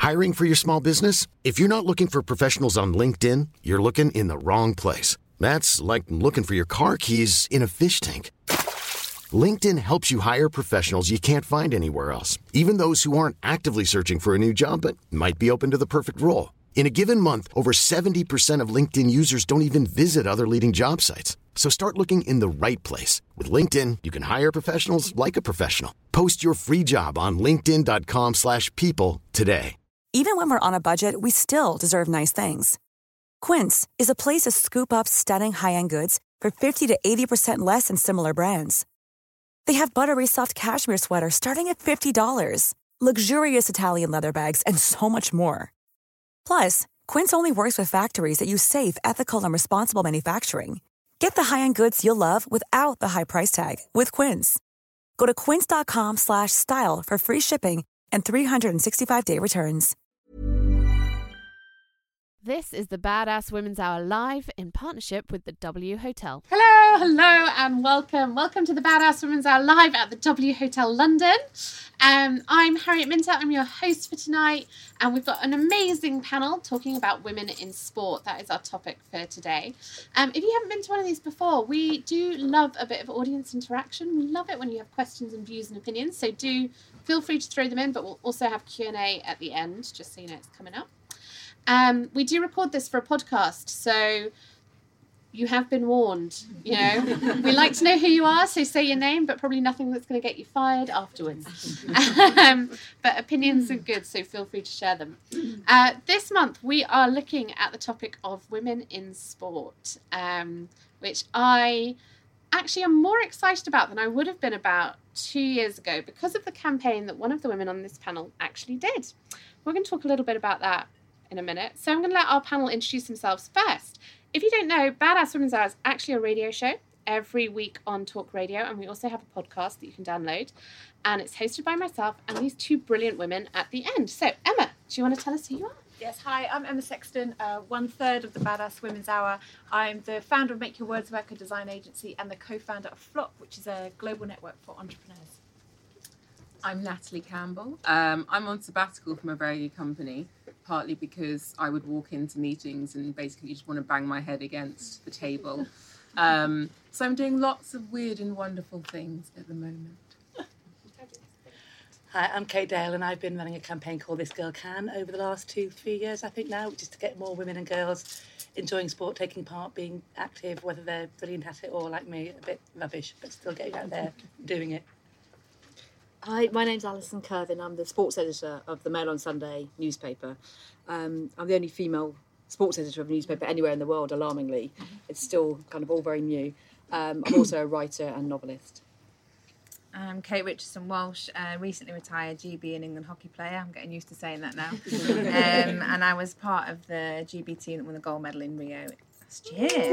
Hiring for your small business? If you're not looking for professionals on LinkedIn, you're looking in the wrong place. That's like looking for your car keys in a fish tank. LinkedIn helps you hire professionals you can't find anywhere else, even those who aren't actively searching for a new job but might be open to the perfect role. In a given month, over 70% of LinkedIn users don't even visit other leading job sites. So start looking in the right place. With LinkedIn, you can hire professionals like a professional. Post your free job on linkedin.com/people today. Even when we're on a budget, we still deserve nice things. Quince is a place to scoop up stunning high-end goods for 50 to 80% less than similar brands. They have buttery soft cashmere sweaters starting at $50, luxurious Italian leather bags, and so much more. Plus, Quince only works with factories that use safe, ethical, and responsible manufacturing. Get the high-end goods you'll love without the high price tag with Quince. Go to quince.com/style for free shipping and 365-day returns. This is the Badass Women's Hour live in partnership with the W Hotel. Hello, and welcome. Welcome to the Badass Women's Hour live at the W Hotel London. I'm Harriet Minter. I'm your host for tonight, and we've got an amazing panel talking about women in sport. That is our topic for today. If you haven't been to one of these before, we do love a bit of audience interaction. We love it when you have questions and views and opinions, so do feel free to throw them in, but we'll also have Q&A at the end, just so you know it's coming up. We do record this for a podcast, so you have been warned, you know. We like to know who you are, so say your name, but probably nothing that's going to get you fired afterwards. But opinions are good, so feel free to share them. This month, we are looking at the topic of women in sport, which I actually am more excited about than I would have been about 2 years ago because of the campaign that one of the women on this panel actually did. We're going to talk a little bit about that in a minute. So I'm going to let our panel introduce themselves first. If you don't know, Badass Women's Hour is actually a radio show every week on Talk Radio, and we also have a podcast that you can download, and it's hosted by myself and these two brilliant women at the end. So Emma, do you want to tell us who you are? Yes, hi, I'm Emma Sexton, 1/3 of the Badass Women's Hour. I'm the founder of Make Your Words Work, a design agency, and the co-founder of Flop, which is a global network for entrepreneurs. I'm Natalie Campbell. I'm on sabbatical from a very good company, partly because I would walk into meetings and basically just want to bang my head against the table. So I'm doing lots of weird and wonderful things at the moment. Hi, I'm Kate Dale, and I've been running a campaign called This Girl Can over the last 2-3 years, I think now, which is to get more women and girls enjoying sport, taking part, being active, whether they're brilliant at it or, like me, a bit rubbish, but still getting out there, doing it. Hi, my name's Alison Kirvin. I'm the sports editor of the Mail on Sunday newspaper. I'm the only female sports editor of a newspaper anywhere in the world, alarmingly. It's still kind of all very new. I'm also a writer and novelist. I'm Kate Richardson Walsh, recently retired GB and England hockey player. I'm getting used to saying that now. And I was part of the GB team that won the gold medal in Rio last year.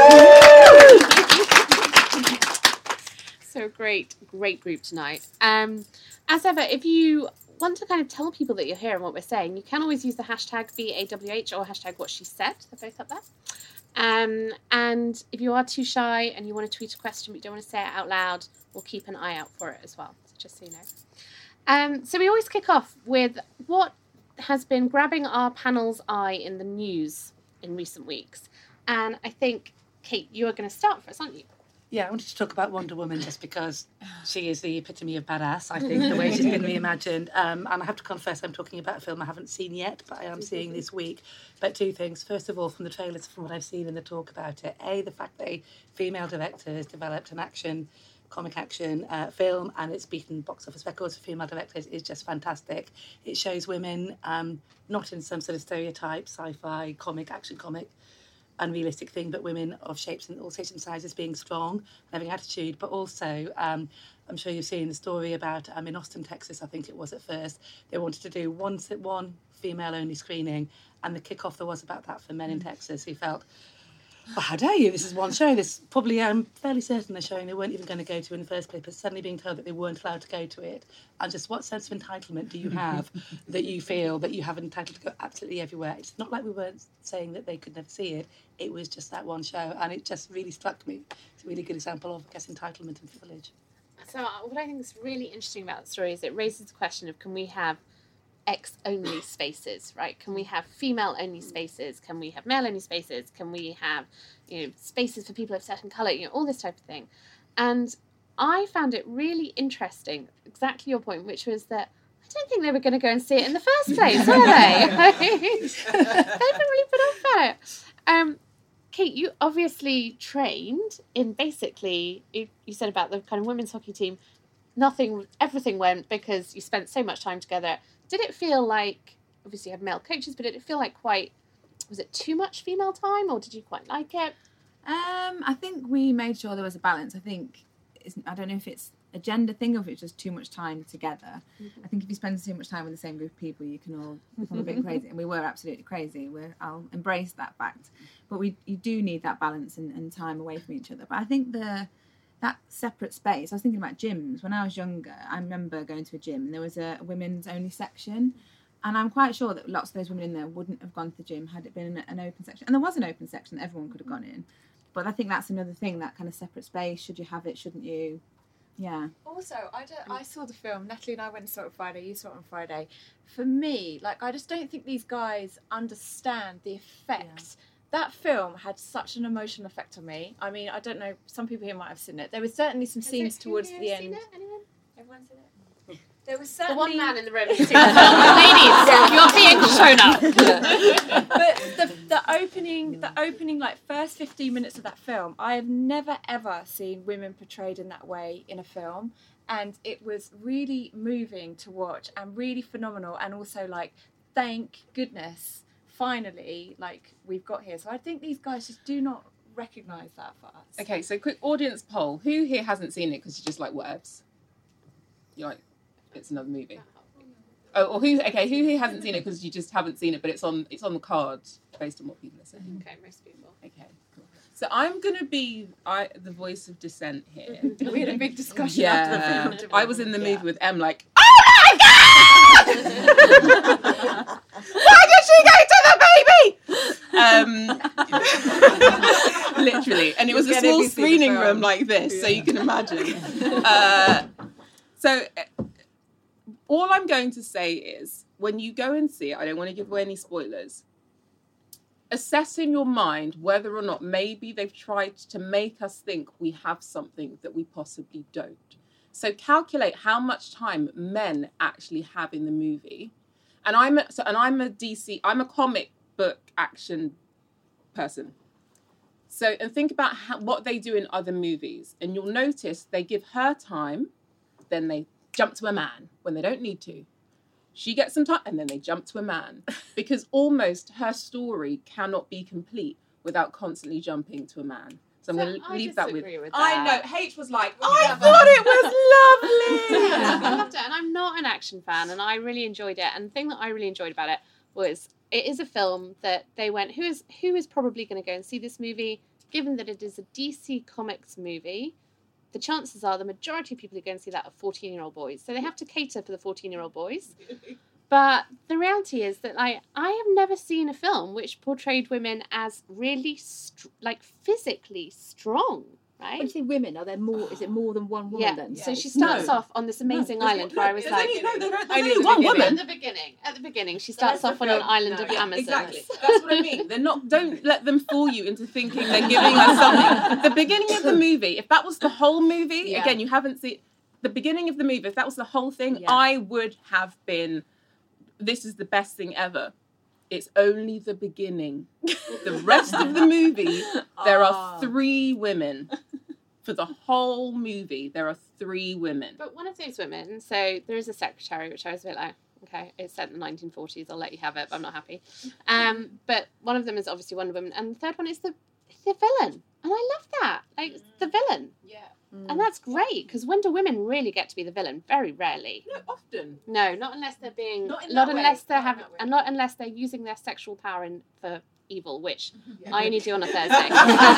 So great group tonight. As ever, if you want to kind of tell people that you're here and what we're saying, you can always use the hashtag BAWH or hashtag what she said. They're both up there. And if you are too shy and you want to tweet a question but you don't want to say it out loud, we'll keep an eye out for it as well, just so you know. So we always kick off with what has been grabbing our panel's eye in the news in recent weeks. And I think, Kate, you are going to start for us, aren't you? Yeah, I wanted to talk about Wonder Woman just because she is the epitome of badass, I think, the way she's been reimagined. And I have to confess, I'm talking about a film I haven't seen yet, but I am seeing this week. But two things. First of all, from the trailers, from what I've seen in the talk about it, the fact that a female director has developed an comic action film, and it's beaten box office records for female directors is just fantastic. It shows women not in some sort of stereotype, sci-fi, action comic, unrealistic thing, but women of shapes and all shapes and sizes being strong and having attitude. But also, I'm sure you've seen the story about in Austin, Texas, I think it was at first, they wanted to do one female-only screening, and the kick-off there was about that for men in Texas who felt, well, how dare you? This is one show. This probably, I'm fairly certain they're showing they weren't even going to go to in the first place, but suddenly being told that they weren't allowed to go to it. And just what sense of entitlement do you have that you feel that you have entitled to go absolutely everywhere? It's not like we weren't saying that they could never see it. It was just that one show, and it just really struck me. It's a really good example of, I guess, entitlement and privilege. So what I think is really interesting about the story is it raises the question of, can we have X only spaces, right? Can we have female only spaces? Can we have male only spaces? Can we have, spaces for people of certain colour? All this type of thing. And I found it really interesting, exactly your point, which was that I don't think they were going to go and see it in the first place, were they? They've been really put off by it. Kate, you obviously trained in basically, you said about the kind of women's hockey team, everything went because you spent so much time together. Did it feel like, obviously you had male coaches, but did it feel like was it too much female time, or did you quite like it? I think we made sure there was a balance. I don't know if it's a gender thing or if it's just too much time together. Mm-hmm. I think if you spend too much time with the same group of people, you can all become a bit crazy. And we were absolutely crazy. I'll embrace that fact. But you do need that balance and time away from each other. But I think that separate space, I was thinking about gyms. When I was younger, I remember going to a gym and there was a women's only section. And I'm quite sure that lots of those women in there wouldn't have gone to the gym had it been an open section. And there was an open section that everyone could have gone in. But I think that's another thing, that kind of separate space. Should you have it, shouldn't you? Yeah. Also, I saw the film. Natalie and I went and saw it on Friday. You saw it on Friday. For me, I just don't think these guys understand the effect. Yeah. That film had such an emotional effect on me. I mean, I don't know. Some people here might have seen it. There were certainly some scenes towards the end. Anyone? Everyone's seen it. There was The certainly one man in the room. Ladies, you're being shown up. But the opening first 15 minutes of that film, I have never ever seen women portrayed in that way in a film, and it was really moving to watch and really phenomenal, and also thank goodness finally we've got here. So I think these guys just do not recognise that for us. Okay, so quick audience poll: who here hasn't seen it because you just like whatevs? You're like, it's another movie. Oh, or who here hasn't seen it because you just haven't seen it, but it's on the cards based on what people are saying. Okay, most people. Okay, cool. So I'm gonna be the voice of dissent here. We had a big discussion after the film. I was in the movie with Em like, oh my god! Why did she go to the baby? Literally, and it was a small screening room like this, so you can imagine. So all I'm going to say is, when you go and see it, I don't want to give away any spoilers, assess in your mind whether or not maybe they've tried to make us think we have something that we possibly don't. So calculate how much time men actually have in the movie. And I'm a comic book action person. So, and think about what they do in other movies. And you'll notice they give her time, then they jump to a man when they don't need to. She gets some time, and then they jump to a man. Because almost her story cannot be complete without constantly jumping to a man. So I'm going to leave that with that. I know. H was like, I thought it was lovely. Yeah, I loved it. And I'm not an action fan, and I really enjoyed it. And the thing that I really enjoyed about it was it is a film that they went, who is probably going to go and see this movie, given that it is a DC Comics movie. The chances are the majority of people who go and see that are 14-year-old boys. So they have to cater for the 14-year-old boys. But the reality is that I have never seen a film which portrayed women as really physically strong, right? When you say women, are there more? Is it more than one woman then? So she starts off on this amazing island where I was like, only one woman. At the beginning, she starts off on an island of Amazon. Exactly. That's what I mean. Don't let them fool you into thinking they're giving us something. The beginning of the movie, if that was the whole movie, again, you haven't seen the beginning of the movie. If that was the whole thing, I would have been. This is the best thing ever. It's only the beginning. The rest of the movie, there are 3 women. For the whole movie, there are 3 women. But one of those women, so there is a secretary, which I was a bit like, okay, it's set in the 1940s, I'll let you have it, but I'm not happy. But one of them is obviously Wonder Woman, and the third one is the villain. And I love that. The villain. Yeah. And that's great, because Wonder Women really get to be the villain very rarely. No, often. No, not unless they're being... Not unless they're using their sexual power for evil, which I only do on a Thursday.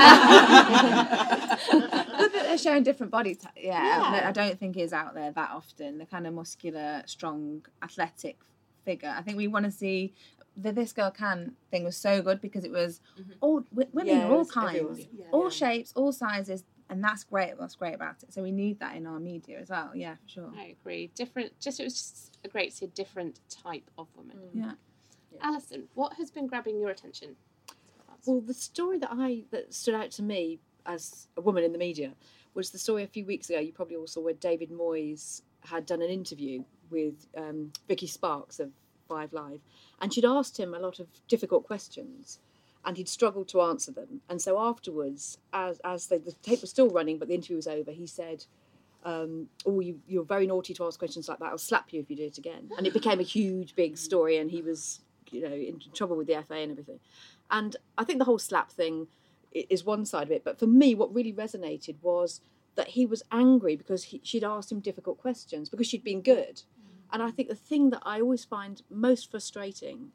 But they're showing different body types. I don't think is out there that often. The kind of muscular, strong, athletic figure. I think we want to see... The This Girl Can thing was so good because it was all women of all kinds, all shapes, all sizes. and that's great. That's great about it. So we need that in our media as well. Yeah, for sure. I agree. It was just great to see a different type of woman. Yeah. Alison, what has been grabbing your attention? Well, the story that stood out to me as a woman in the media was the story a few weeks ago. You probably all saw where David Moyes had done an interview with Vicky Sparks of 5 Live, and she'd asked him a lot of difficult questions, and he'd struggled to answer them. And so afterwards, as the tape was still running, but the interview was over, he said, you're very naughty to ask questions like that. I'll slap you if you do it again. And it became a huge, big story, and he was, in trouble with the FA and everything. And I think the whole slap thing is one side of it. But for me, what really resonated was that he was angry because she'd asked him difficult questions because she'd been good. And I think the thing that I always find most frustrating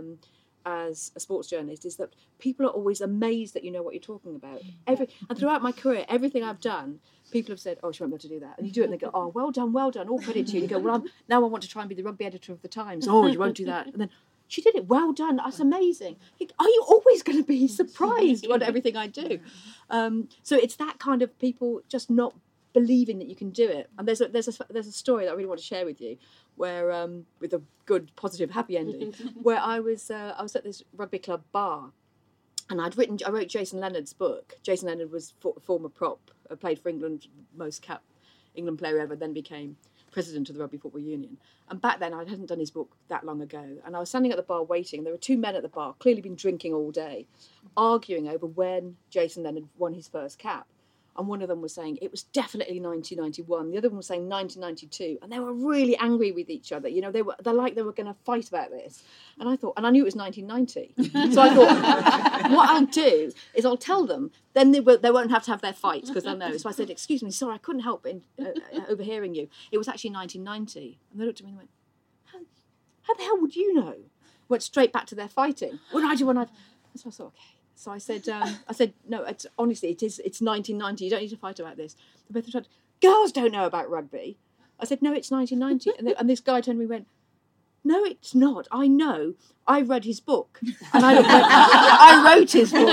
as a sports journalist is that people are always amazed that you know what you're talking about. And throughout my career, everything I've done, people have said, oh, she won't be able to do that. And you do it and they go, oh, well done, all credit to you. And you go, well, now I want to try and be the rugby editor of the Times. Oh, you won't do that. And then, she did it, well done, that's amazing. Are you always going to be surprised on everything I do? So it's that kind of people just not believing that you can do it. And there's a story that I really want to share with you, where with a good, positive, happy ending, where I was at this rugby club bar, and I wrote Jason Leonard's book. Jason Leonard was former prop, played for England, most capped England player ever, then became president of the Rugby Football Union. And back then I hadn't done his book that long ago, and I was standing at the bar waiting. There were 2 men at the bar, clearly been drinking all day, arguing over when Jason Leonard won his first cap. And one of them was saying it was definitely 1991. The other one was saying 1992, and they were really angry with each other. They're like they were going to fight about this. And I thought, and I knew it was 1990, so I thought, what I'll do is I'll tell them. Then they won't have to have their fight because they'll know. So I said, excuse me, sorry, I couldn't help overhearing you. It was actually 1990. And they looked at me and went, how the hell would you know? Went straight back to their fighting. So I thought, okay. So I said, no, honestly, it's 1990. You don't need to fight about this. They both said, girls don't know about rugby. I said, no, it's 1990. And this guy turned to me and went, no, it's not. I know. I read his book. And I wrote his book.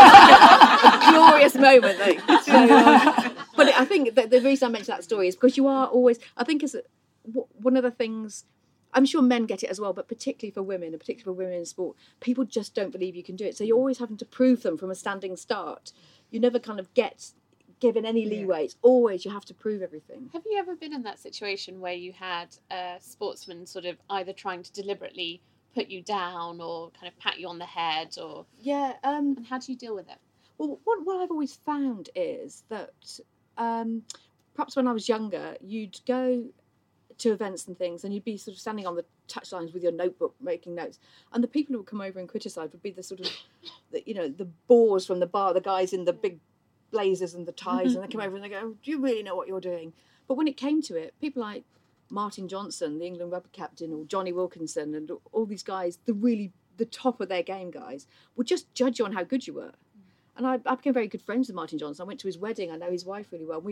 A glorious moment, though. But I think that the reason I mention that story is because you are always, I think is one of the things, I'm sure men get it as well, but particularly for women, and particularly for women in sport, people just don't believe you can do it. So you're always having to prove them from a standing start. You never kind of get given any leeway. It's always you have to prove everything. Have you ever been in that situation where you had a sportsman sort of either trying to deliberately put you down or kind of pat you on the head, or and how do you deal with it? Well, what I've always found is that perhaps when I was younger, you'd go to events and things, and you'd be sort of standing on the touchlines with your notebook making notes, and the people who would come over and criticise would be the sort of the bores from the bar, the guys in the big blazers and the ties, and they come over and they go, do you really know what you're doing? But when it came to it, people like Martin Johnson, the England rugby captain, or Johnny Wilkinson, and all these guys, the top of their game guys, would just judge you on how good you were. And I became very good friends with Martin Johnson. I went to his wedding. I know his wife really well.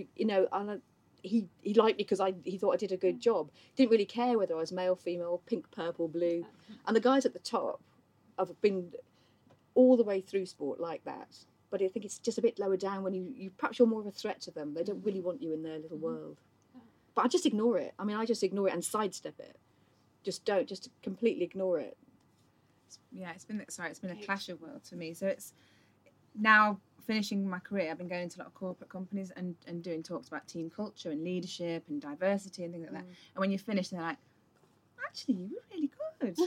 He liked me because he thought I did a good job. Didn't really care whether I was male, female, pink, purple, blue. And the guys at the top have been all the way through sport like that. But I think it's just a bit lower down when you perhaps you're more of a threat to them. They don't really want you in their little world. But I just ignore it. I mean, I just ignore it and sidestep it. Just completely ignore it. Yeah, it's been a clash of worlds for me. So it's now finishing my career, I've been going to a lot of corporate companies and doing talks about team culture and leadership and diversity and things like that. And when you finish, they're like, actually, you were really good.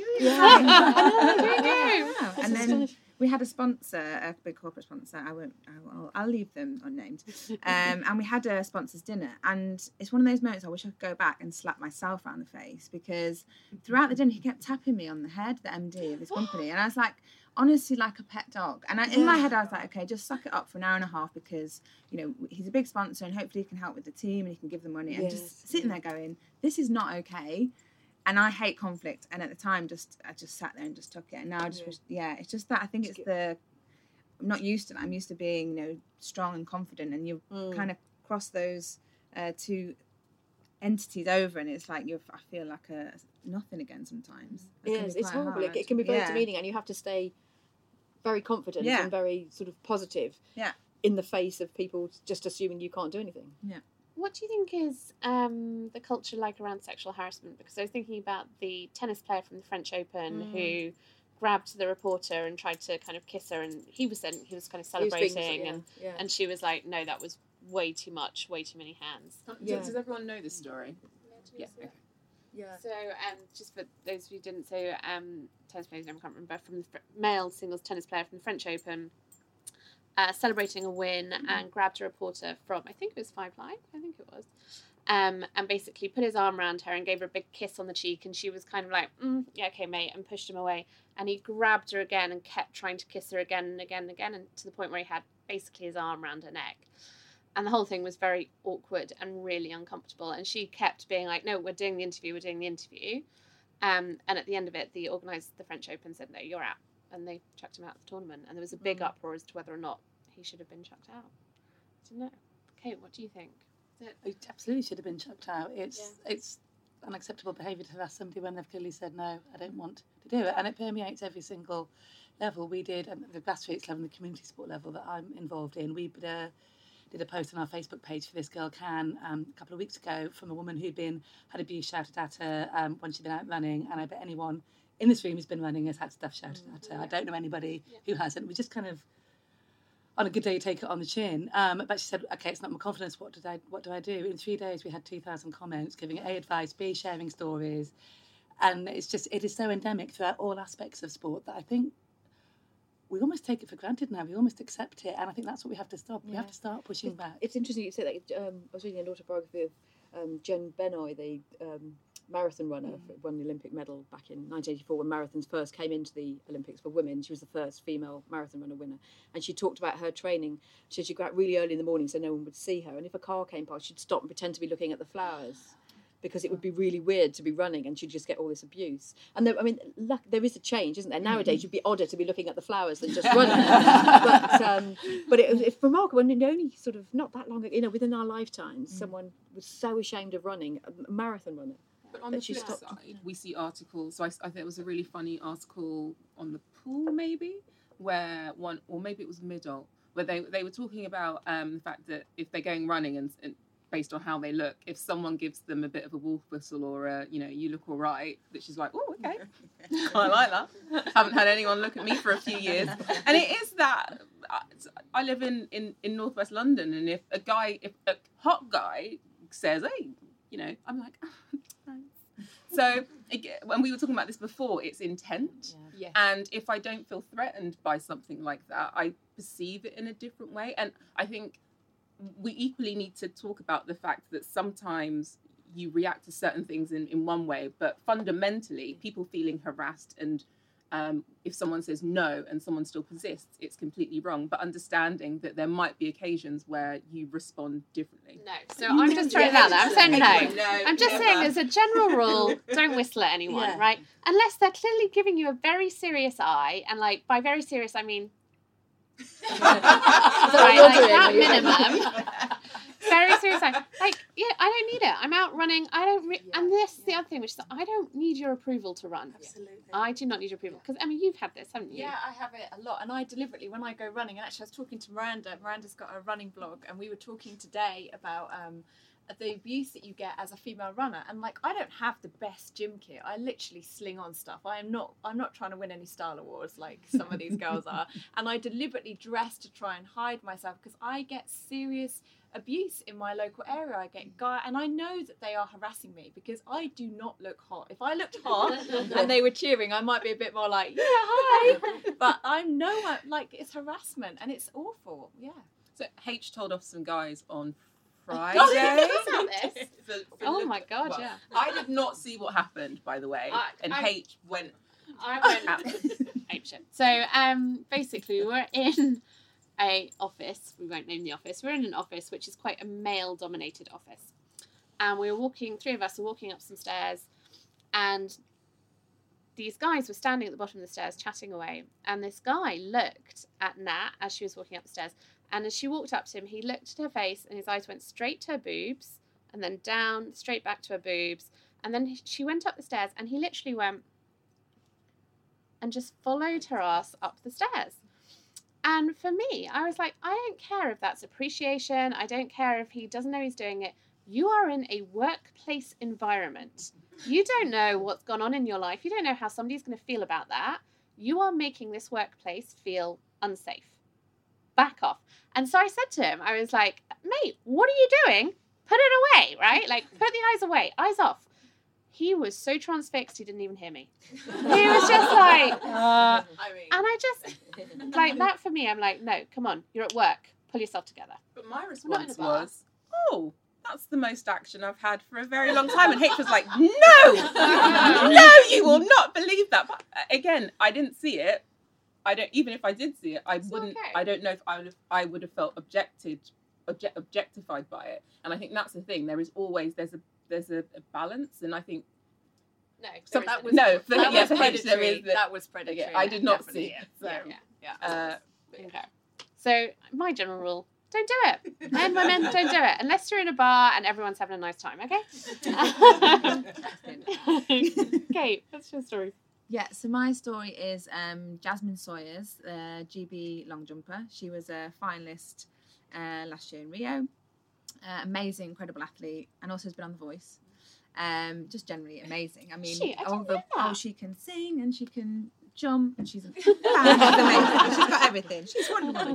And then we had a sponsor, a big corporate sponsor. I'll leave them unnamed. And we had a sponsors dinner, and it's one of those moments I wish I could go back and slap myself around the face, because throughout the dinner he kept tapping me on the head, the MD of his company, and I was like, honestly, like a pet dog. And in my head I was like, okay, just suck it up for an hour and a half, because he's a big sponsor and hopefully he can help with the team and he can give them money. And just sitting there going, this is not okay. And I hate conflict, and at the time I just sat there and just took it. And now it's just that I think it's I'm not used to that. I'm used to being strong and confident, and you kind of cross those two entities over, and it's like I feel like a nothing again sometimes. It's horrible. It can be very demeaning, and you have to stay very confident and very sort of positive. Yeah. in the face of people just assuming you can't do anything. What do you think is the culture like around sexual harassment? Because I was thinking about the tennis player from the French Open who grabbed the reporter and tried to kind of kiss her, and he was kind of celebrating, and she was like, no, that was way too much, way too many hands. Does everyone know this story? Yeah. Okay. Yeah. So, just for those who didn't, so tennis player's name I can't remember, from the male singles tennis player from the French Open, celebrating a win and grabbed a reporter from, I think it was 5 Live, and basically put his arm around her and gave her a big kiss on the cheek, and she was kind of like, yeah, okay, mate, and pushed him away. And he grabbed her again and kept trying to kiss her again and again and again, and to the point where he had basically his arm around her neck. And the whole thing was very awkward and really uncomfortable. And she kept being like, no, we're doing the interview. And at the end of it, the French Open said, no, you're out. And they chucked him out of the tournament. And there was a big uproar as to whether or not he should have been chucked out. I don't know. Kate, what do you think? He absolutely should have been chucked out. It's unacceptable behaviour to harass somebody when they've clearly said, no, I don't want to do it. And it permeates every single level. We did, at the grassroots level, the community sport level that I'm involved in, we did a post on our Facebook page for This Girl Can a couple of weeks ago from a woman who'd had abuse shouted at her when she'd been out running, and I bet anyone in this room who's been running has had stuff shouted at her. I don't know anybody who hasn't. We just kind of, on a good day, you take it on the chin. But she said, okay, it's not my confidence, what do I do? In 3 days we had 2,000 comments giving A, advice, B, sharing stories, and it is so endemic throughout all aspects of sport that I think we almost take it for granted now. We almost accept it, and I think that's what we have to stop. We have to start pushing back. It's interesting you say that. I was reading an autobiography of Jen Benoy, the marathon runner, won the Olympic medal back in 1984 when marathons first came into the Olympics for women. She was the first female marathon runner winner, and she talked about her training. She said she'd go out really early in the morning so no one would see her, and if a car came past, she'd stop and pretend to be looking at the flowers, because it would be really weird to be running and she'd just get all this abuse. And there is a change, isn't there? Nowadays, you'd be odder to be looking at the flowers than just running. But it's remarkable. And only sort of not that long ago, within our lifetimes, someone was so ashamed of running, a marathon runner. But on the flip side, we see articles. So I think it was a really funny article on the Pool, maybe, where or maybe it was Middle, where they were talking about the fact that if they're going running and based on how they look, if someone gives them a bit of a wolf whistle or a, you look all right, that she's like, oh, okay, I like that. Haven't had anyone look at me for a few years. And it is that, I live in northwest London, and if a hot guy says, hey, I'm like, oh, nice. So when we were talking about this before, it's intent. Yeah. And if I don't feel threatened by something like that, I perceive it in a different way. And I think we equally need to talk about the fact that sometimes you react to certain things in one way, but fundamentally people feeling harassed, and if someone says no and someone still persists, it's completely wrong. But understanding that there might be occasions where you respond differently. No, so I'm just throwing it out there. I'm saying no. I'm just saying as a general rule, don't whistle at anyone, right? Unless they're clearly giving you a very serious eye, and by very serious I mean that minimum. Very serious. I don't need it. I'm out running. And this is the other thing, which is that I don't need your approval to run. Absolutely. I do not need your approval. Because, Emma, you've had this, haven't you? Yeah, I have it a lot. And I deliberately, when I go running, and actually I was talking to Miranda. Miranda's got a running blog, and we were talking today about the abuse that you get as a female runner. And I don't have the best gym kit. I literally sling on stuff. I'm not trying to win any style awards like some of these girls are. And I deliberately dress to try and hide myself, because I get serious abuse in my local area. I get and I know that they are harassing me because I do not look hot. If I looked hot and they were cheering, I might be a bit more like, yeah, hi. But it's harassment, and it's awful. Yeah. So H told off some guys on Friday. Oh my God, yeah. I did not see what happened, by the way. H went. I went ape shit. So basically, we're in a office. We won't name the office. We're in an office which is quite a male-dominated office, and three of us were walking up some stairs, and these guys were standing at the bottom of the stairs chatting away, and this guy looked at Nat as she was walking up the stairs. And as she walked up to him, he looked at her face, and his eyes went straight to her boobs, and then down, straight back to her boobs. And then she went up the stairs, and he literally went and just followed her ass up the stairs. And for me, I was like, I don't care if that's appreciation. I don't care if he doesn't know he's doing it. You are in a workplace environment. You don't know what's gone on in your life. You don't know how somebody's going to feel about that. You are making this workplace feel unsafe. Back off. And so I said to him, I was like, mate, what are you doing? Put it away, right? Like, put the eyes away, eyes off. He was so transfixed, he didn't even hear me. He was just like, and I just, like, that for me, I'm like, no, come on, you're at work. Pull yourself together. But my response was, oh, that's the most action I've had for a very long time. And H was like, no, you will not believe that. But again, I didn't see it. Even if I did see it, I wouldn't. Okay. I don't know if I would have felt objectified by it. And I think that's the thing. There's a balance, and I think that was predatory. That was predatory. I did not see it. So, okay. So my general rule: don't do it. Men, women, don't do it unless you're in a bar and everyone's having a nice time. Okay. Kate, what's your story? Yeah, so my story is Jasmine Sawyers, GB long jumper. She was a finalist last year in Rio. Amazing, incredible athlete, and also has been on The Voice. Just generally amazing. I mean, she can sing and she can jump, and she's amazing. She's got everything. She's wonderful.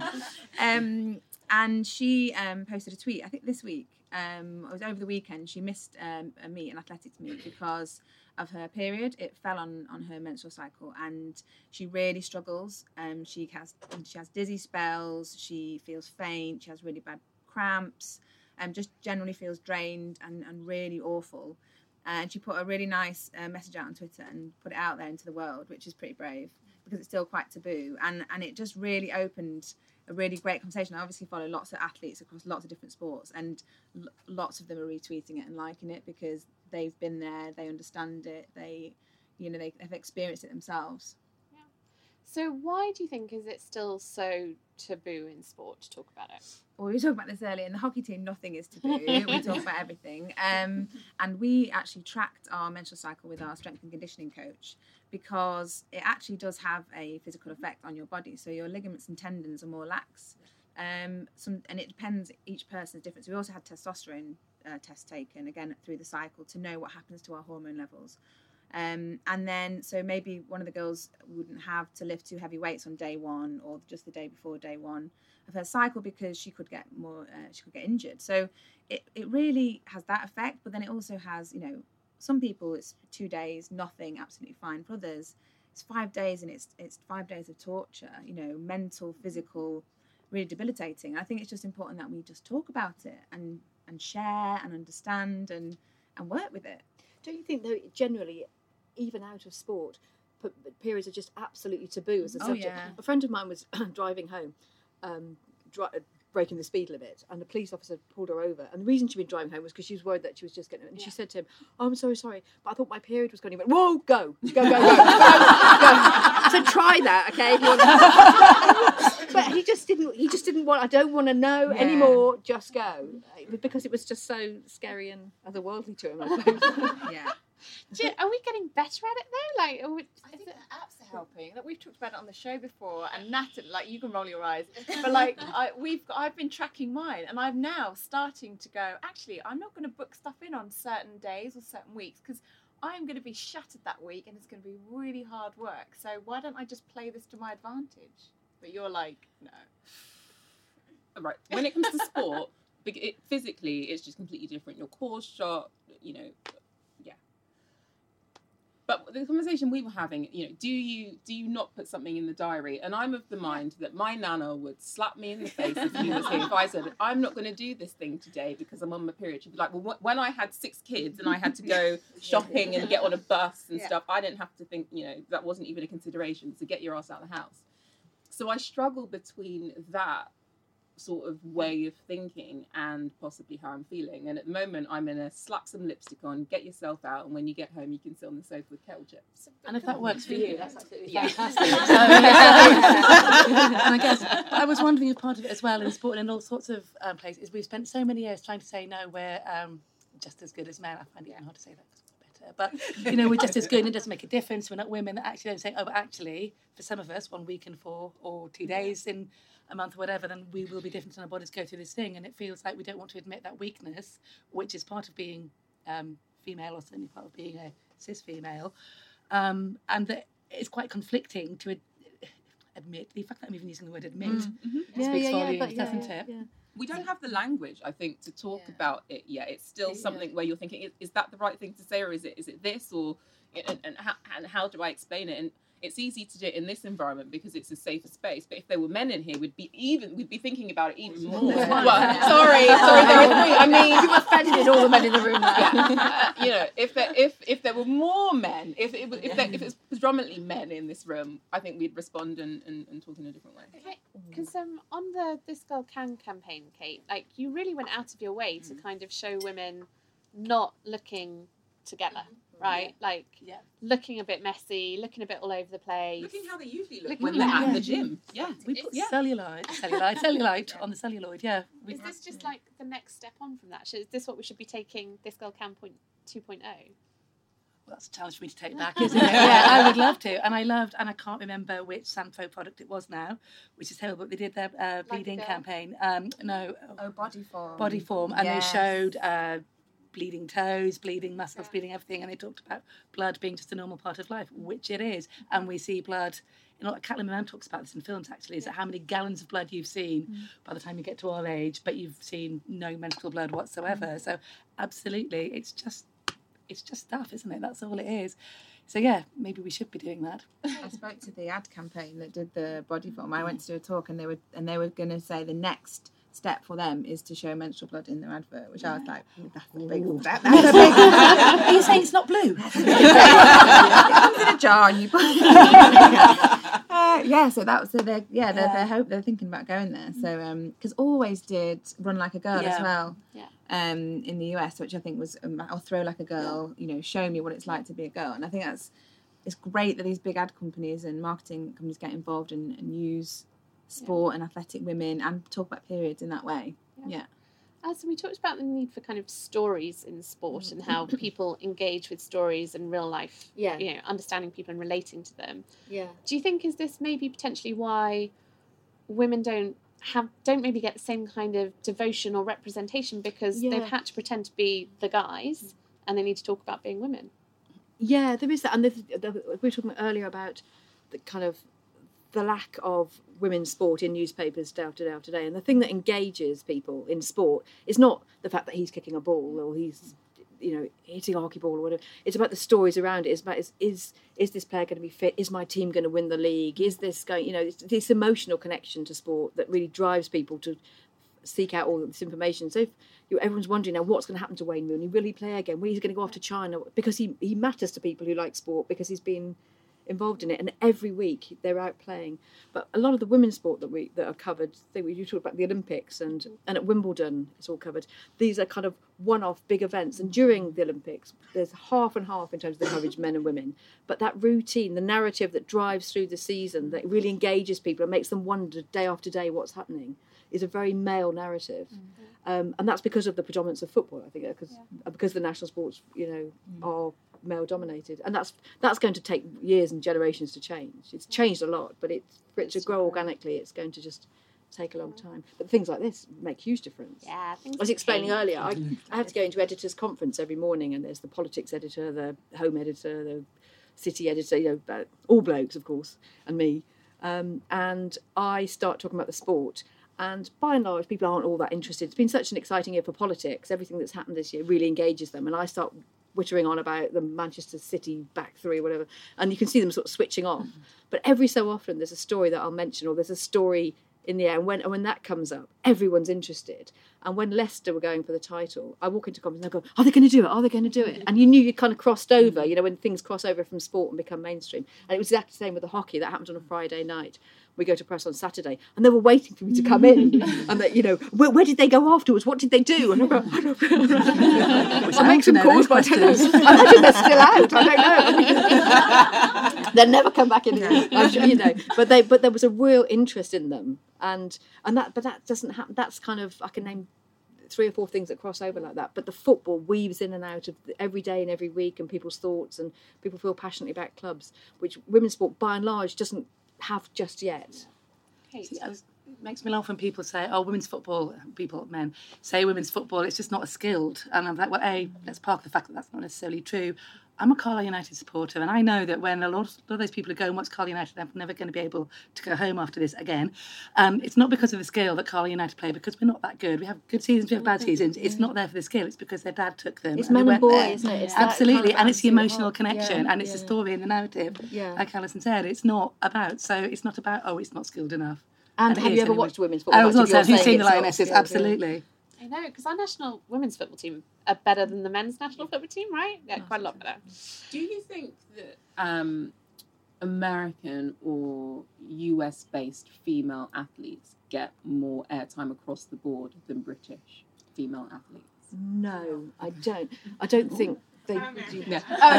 And she posted a tweet, I think this week. It was over the weekend. She missed a meet, an athletics meet, because of her period. It fell on her menstrual cycle, and she really struggles. She has dizzy spells. She feels faint. She has really bad cramps. Just generally feels drained and really awful. And she put a really nice message out on Twitter and put it out there into the world, which is pretty brave because it's still quite taboo. And it just really opened a really great conversation. I obviously follow lots of athletes across lots of different sports, and lots of them are retweeting it and liking it because they've been there, they understand it, they've experienced it themselves. Yeah. So why do you think is it still so taboo in sport to talk about it? Well, we were talking about this earlier. In the hockey team, nothing is taboo. We talk about everything. And we actually tracked our menstrual cycle with our strength and conditioning coach because it actually does have a physical effect on your body. So your ligaments and tendons are more lax. And it depends, each person's different. So we also had testosterone tests taken, again, through the cycle to know what happens to our hormone levels. And then, so maybe one of the girls wouldn't have to lift too heavy weights on day one or just the day before day one of her cycle because she could get injured. So it really has that effect. But then it also has, some people it's 2 days, nothing, absolutely fine. For others, it's 5 days, and it's 5 days of torture, mental, physical, really debilitating. And I think it's just important that we just talk about it and share and understand and work with it. Don't you think, though, generally, even out of sport, periods are just absolutely taboo as a subject? Yeah. A friend of mine was driving home, breaking the speed limit, and the police officer pulled her over. And the reason she'd been driving home was because she was worried that she was just getting... And she said to him, "Oh, I'm sorry, but I thought my period was going." He went, "Whoa, go. So try that, okay? If you want. But he just didn't want... "I don't want to know anymore, just go." Because it was just so scary and otherworldly to him, I suppose. Yeah. Are we getting better at it though? I think the apps are helping. Like, we've talked about it on the show before, and Natalie, you can roll your eyes, but I've been tracking mine, and I'm now starting to go, actually, I'm not going to book stuff in on certain days or certain weeks because I'm going to be shattered that week, and it's going to be really hard work. So why don't I just play this to my advantage? But you're like, no. Right. When it comes to sport, physically, it's just completely different. Your core shot, yeah. But the conversation we were having, do you not put something in the diary? And I'm of the mind that my nana would slap me in the face if he was here. If I said, "I'm not going to do this thing today because I'm on my period," she'd be like, "Well, when I had 6 kids and I had to go shopping and get on a bus and stuff, I didn't have to think, that wasn't even a consideration, so get your ass out of the house." So I struggle between that sort of way of thinking and possibly how I'm feeling. And at the moment, I'm in a slap some lipstick on, get yourself out, and when you get home, you can sit on the sofa with kettle chips. And if that works for you, that's absolutely fantastic. And I guess I was wondering if part of it as well in sport and in all sorts of places is we've spent so many years trying to say no, we're just as good as men. I find it hard to say that because we're better. better. But, you know, we're just as good and it doesn't make a difference. We're not women that actually don't say, oh, but actually, for some of us, 1 week in 4 or 2 days in a month or whatever, then we will be different and our bodies go through this thing. And it feels like we don't want to admit that weakness, which is part of being female or certainly part of being a cis female. And that it's quite conflicting to admit. The fact that I'm even using the word admit speaks volumes, doesn't it? Yeah. We don't have the language, I think, to talk about it yet. It's still something where you're thinking, is that the right thing to say, or is it this, or and how do I explain it? And it's easy to do it in this environment because it's a safer space. But if there were men in here, we'd be thinking about it even more. Well, sorry, there are 3. I mean, you've offended all the men in the room now. You know, if there were more men, if it was predominantly men in this room, I think we'd respond and talk in a different way. Okay, because on the This Girl Can campaign, Kate, like you really went out of your way to kind of show women not looking together. Right, like looking a bit messy, looking a bit all over the place. Looking how they usually look when they're at the gym. Yeah, we put cellulite on the celluloid. Yeah. Is this just like the next step on from that? Is this what we should be taking This Girl Can 2.0? Well, that's a challenge for me to take back, isn't it? Yeah, I would love to. And I can't remember which Sanfo product it was now, which is terrible, but they did their bleeding campaign. Bodyform. And they showed bleeding toes, bleeding muscles, bleeding everything. And they talked about blood being just a normal part of life, which it is. And we see blood, you know, like Caitlin Moran talks about this in films actually, is that how many gallons of blood you've seen by the time you get to our age, but you've seen no menstrual blood whatsoever. So absolutely, it's just stuff, isn't it? That's all it is. So yeah, maybe we should be doing that. I spoke to the ad campaign that did the Bodyform. I went to do a talk, and they were going to say the next step for them is to show menstrual blood in their advert, which I was like, that's a big step. Are you saying it's not blue? It comes in a jar and you put so that was they're thinking about going there. So because Always did Run Like a Girl as well. In the US, which I think was I'll Throw Like a Girl, you know, show me what it's like to be a girl. And I think it's great that these big ad companies and marketing companies get involved and use sport and athletic women and talk about periods in that way. So we talked about the need for kind of stories in sport and how people engage with stories in real life, you know, understanding people and relating to them. Do you think is this maybe potentially why women don't maybe get the same kind of devotion or representation because they've had to pretend to be the guys and they need to talk about being women? Yeah, there is that. And we were talking earlier about the kind of the lack of women's sport in newspapers day after day after day. And the thing that engages people in sport is not the fact that he's kicking a ball or he's, you know, hitting a hockey ball or whatever. It's about the stories around it. It's about is this player going to be fit? Is my team going to win the league? Is this going, you know, it's this emotional connection to sport that really drives people to seek out all this information. So if everyone's wondering now what's going to happen to Wayne Rooney, will he play again? Will he going to go off to China? Because he matters to people who like sport because he's been involved in it, and every week they're out playing. But a lot of the women's sport that are covered, you talk about the Olympics and at Wimbledon, it's all covered. These are kind of one-off big events, and during the Olympics, there's half and half in terms of the coverage, men and women. But that routine, the narrative that drives through the season, that really engages people and makes them wonder day after day what's happening, is a very male narrative. And that's because of the predominance of football, I think, because the national sports, you know, are male dominated, and that's going to take years and generations to change. It's changed a lot, but for it to grow organically, it's going to just take a long time. But things like this make huge difference. I was explaining earlier, I have to go into editors' conference every morning, and there's the politics editor, the home editor, the city editor, you know, all blokes, of course, and me. And I start talking about the sport. And by and large, people aren't all that interested. It's been such an exciting year for politics. Everything that's happened this year really engages them. And I start wittering on about the Manchester City back three, whatever. And you can see them sort of switching off. But every so often, there's a story that I'll mention, or there's a story in the air. And when that comes up, everyone's interested. And when Leicester were going for the title, I walk into conference and I go, are they going to do it? Are they going to do it? And you knew you kind of crossed over, you know, when things cross over from sport and become mainstream. And it was exactly the same with the hockey. That happened on a Friday night. We go to press on Saturday, and they were waiting for me to come in. And that, you know, where did they go afterwards? What did they do? And I go, I don't know. I make some calls, but I don't know. I imagine they're still out. I don't know. They'll never come back in here. I'm sure, you know. But there was a real interest in them, and that doesn't happen. That's kind of, I can name 3 or 4 things that cross over like that. But the football weaves in and out of every day and every week, and people's thoughts, and people feel passionately about clubs, which women's sport by and large doesn't have just yet. See, it makes me laugh when people say, oh, women's football, men say women's football, it's just not as skilled. And I'm like, well, let's park the fact that that's not necessarily true. I'm a Carlisle United supporter, and I know that when a lot of those people who go and watch Carlisle United, they're never going to be able to go home after this again. It's not because of the skill that Carlisle United play, because we're not that good. We have good seasons, we have bad seasons. It's not there for the skill, it's because their dad took them. It's men and boy, there. isn't it? It's Absolutely, and it's the emotional heart. connection, and it's the story and the narrative. Like Alison said, it's not about, it's not about, it's not skilled enough. And have you ever watched women's football? I was also saying, who's seen the Lionesses? Absolutely. I know, because our national women's football team are better than the men's national football team, right? Yeah, quite a lot better. Do you think that American or US-based female athletes get more airtime across the board than British female athletes? No, I don't. I don't think they do. Yeah.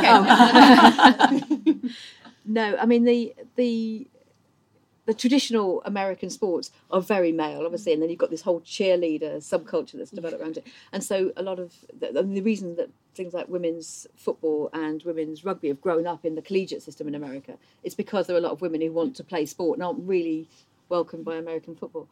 Oh, okay. No, I mean the traditional American sports are very male, obviously, and then you've got this whole cheerleader subculture that's developed around it. And so a lot of the reason that things like women's football and women's rugby have grown up in the collegiate system in America, it's because there are a lot of women who want to play sport and aren't really welcomed by American football.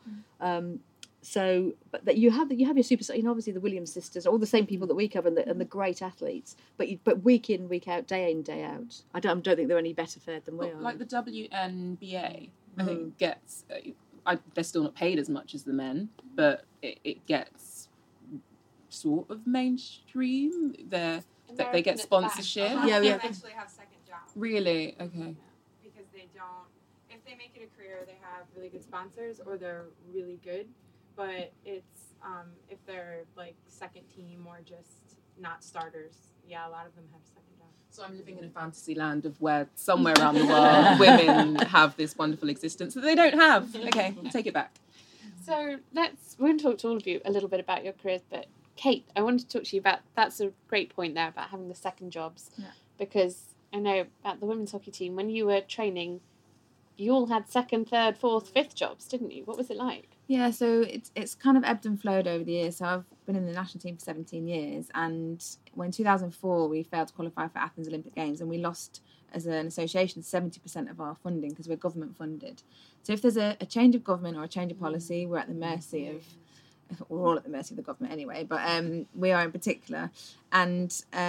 So, but that you have your superstars, obviously the Williams sisters, all the same people that we cover, and the great athletes. But week in, week out, day in, day out, I don't think they're any better fared than we are. Like the WNBA, I think gets. They're still not paid as much as the men, but it gets sort of mainstream. They get sponsorship. Yeah. They actually have second jobs. Really? Okay. Because they don't. If they make it a career, they have really good sponsors or they're really good. But it's if they're like second team or just not starters, a lot of them have second jobs. So I'm living in a fantasy land of where somewhere around the world women have this wonderful existence that they don't have. Okay, take it back. So we're going to talk to all of you a little bit about your careers, but Kate, I wanted to talk to you about, that's a great point there about having the second jobs, because I know about the women's hockey team, when you were training, you all had second, third, fourth, fifth jobs, didn't you? What was it like? Yeah, so it's kind of ebbed and flowed over the years. So I've been in the national team for 17 years, and when 2004 we failed to qualify for Athens Olympic Games, and we lost as an association 70% of our funding because we're government funded. So if there's a change of government or a change of policy, we're at the mercy of, we're all at the mercy of the government anyway, but we are in particular, and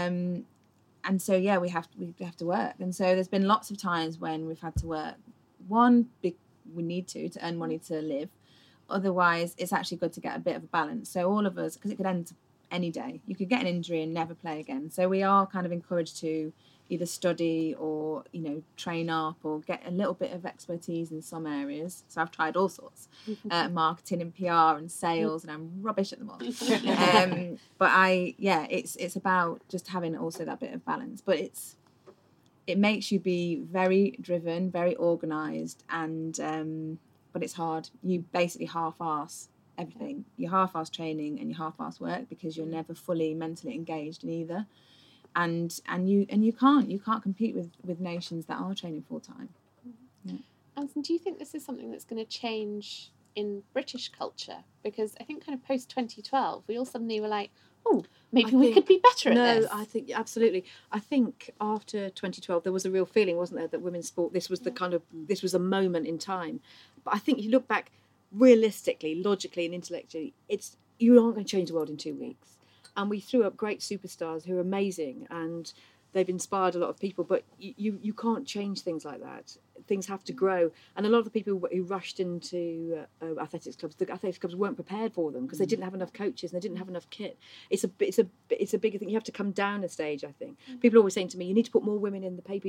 so we have to work, and so there's been lots of times when we've had to work. One, we need to earn money to live. Otherwise, it's actually good to get a bit of a balance. So all of us, because it could end any day, you could get an injury and never play again. So we are kind of encouraged to either study or, train up or get a little bit of expertise in some areas. So I've tried all sorts, marketing and PR and sales, and I'm rubbish at them all. But it's about just having also that bit of balance. But it makes you be very driven, very organised, and but it's hard. You basically half-arse everything. You half-arse training and you half-arse work because you're never fully mentally engaged in either, and you can't compete with nations that are training full-time. Yeah. Alison, do you think this is something that's going to change in British culture? Because I think kind of post-2012, we all suddenly were like, maybe we could be better at this. No, I think absolutely. I think after 2012 there was a real feeling, wasn't there, that women's sport, this was a moment in time. But I think if you look back realistically, logically and intellectually, you aren't going to change the world in 2 weeks. And we threw up great superstars who are amazing and they've inspired a lot of people, but you can't change things like that. Things have to grow. And a lot of the people who rushed into athletics clubs, the athletics clubs weren't prepared for them because they didn't have enough coaches and they didn't have enough kit. It's a bigger thing. You have to come down a stage, I think. People are always saying to me, you need to put more women in the paper,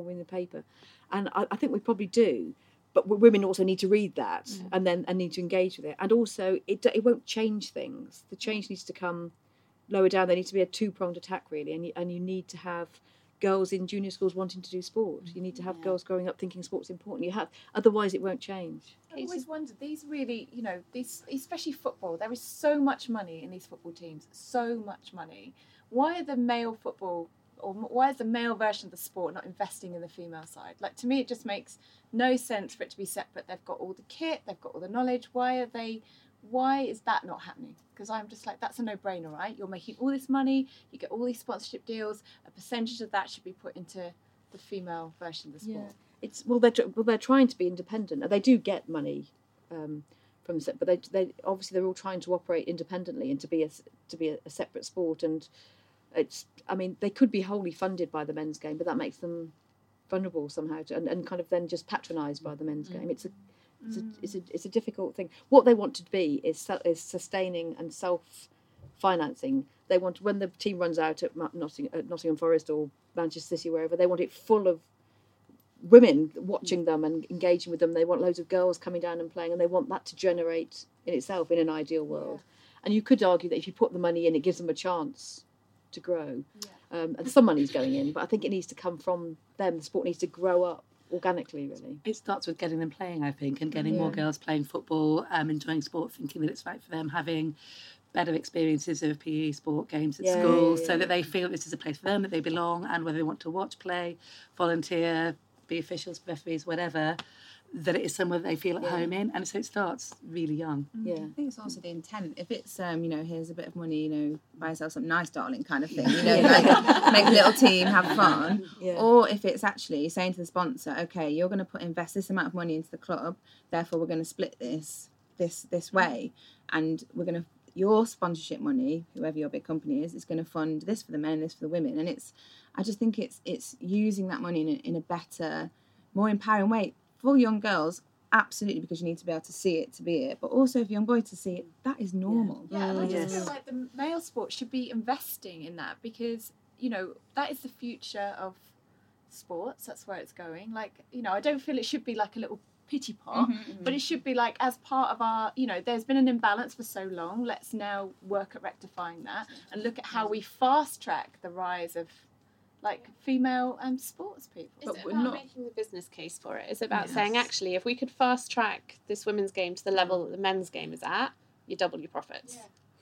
And I think we probably do. But women also need to read that and need to engage with it. And also, it won't change things. The change needs to come lower down. There needs to be a two-pronged attack, really. And you need to have girls in junior schools wanting to do sport. You need to have girls growing up thinking sport's important. Otherwise, it won't change. I always wondered, these really, especially football, there is so much money in these football teams, so much money. Why are the male football, or why is the male version of the sport not investing in the female side? Like, to me, it just makes no sense for it to be separate. They've got all the kit, they've got all the knowledge. Why why is that not happening? Because I'm just like, that's a no-brainer, right? You're making all this money, you get all these sponsorship deals, a percentage of that should be put into the female version of the sport. It's they're trying to be independent. They do get money from the, but they obviously they're all trying to operate independently and to be a separate sport. And they could be wholly funded by the men's game, but that makes them vulnerable somehow and kind of then just patronised by the men's game. It's a difficult thing. What they want to be is sustaining and self-financing. They want, when the team runs out at Nottingham Forest or Manchester City, wherever, they want it full of women watching them and engaging with them. They want loads of girls coming down and playing, and they want that to generate in itself in an ideal world. And you could argue that if you put the money in, it gives them a chance to grow. And some money's going in, but I think it needs to come from them. The sport needs to grow up organically, really. It starts with getting them playing, I think, and getting more girls playing football, enjoying sport, thinking that it's right for them, having better experiences of PE sport games at school, so that they feel this is a place for them, that they belong, and whether they want to watch, play, volunteer, be officials, referees, whatever, that it is somewhere they feel at home in. And so it starts really young. I think it's also the intent. If it's here's a bit of money, buy yourself something nice, darling, kind of thing, like make a little team, have fun. Or if it's actually saying to the sponsor, okay, you're going to invest this amount of money into the club, therefore we're going to split this way, and we're going to, your sponsorship money, whoever your big company is going to fund this for the men and this for the women. And I just think it's using that money in a better, more empowering way for young girls. Absolutely, because you need to be able to see it to be it, but also for young boys to see it, that is normal. And I just feel like the male sport should be investing in that, because that is the future of sports. That's where it's going. I don't feel it should be like a little pity pot, but it should be like, as part of our, there's been an imbalance for so long, let's now work at rectifying that and look at how we fast track the rise of female sports people. Is it about making the business case for it? Is it about saying, actually, if we could fast track this women's game to the level that the men's game is at, you double your profits?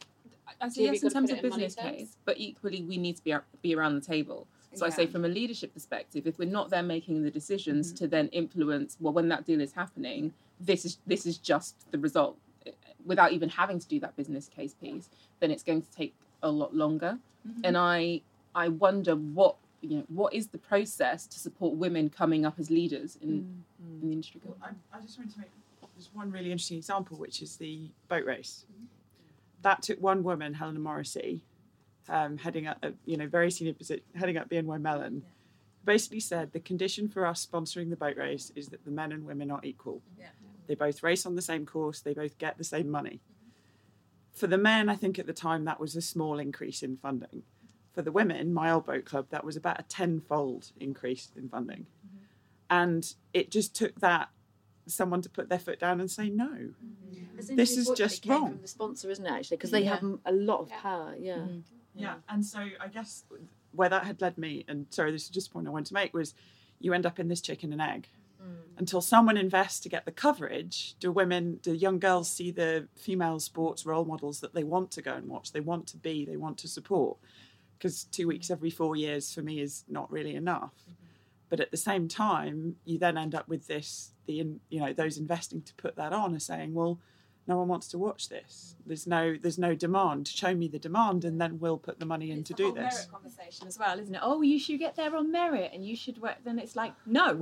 I say yes in terms of business case, but equally we need to be around the table. So I say, from a leadership perspective, if we're not there making the decisions to then influence, well, when that deal is happening, this is just the result, without even having to do that business case piece, then it's going to take a lot longer. And I wonder what is the process to support women coming up as leaders in the industry. Well, I just wanted to make just one really interesting example, which is the boat race. That took one woman, Helena Morrissey, heading up, very senior position, heading up BNY Mellon, basically said the condition for us sponsoring the boat race is that the men and women are equal. They both race on the same course, they both get the same money. For the men, I think at the time that was a small increase in funding. For the women, my old boat club, that was about a 10-fold increase in funding. And it just took someone to put their foot down and say no. This is just wrong. From the sponsor, isn't it, actually? Because they have a lot of power. And so I guess where that had led me, and sorry, this is just a point I wanted to make, was you end up in this chicken and egg. Until someone invests to get the coverage, do young girls see the female sports role models that they want to go and watch, they want to be, they want to support? Because 2 weeks every 4 years for me is not really enough. But at the same time, you then end up with those investing to put that on are saying, well, no one wants to watch this. There's no demand. Show me the demand, and then we'll put the money in to do this. Merit conversation as well, isn't it? Oh, you should get there on merit, and you should work. Then it's like, no.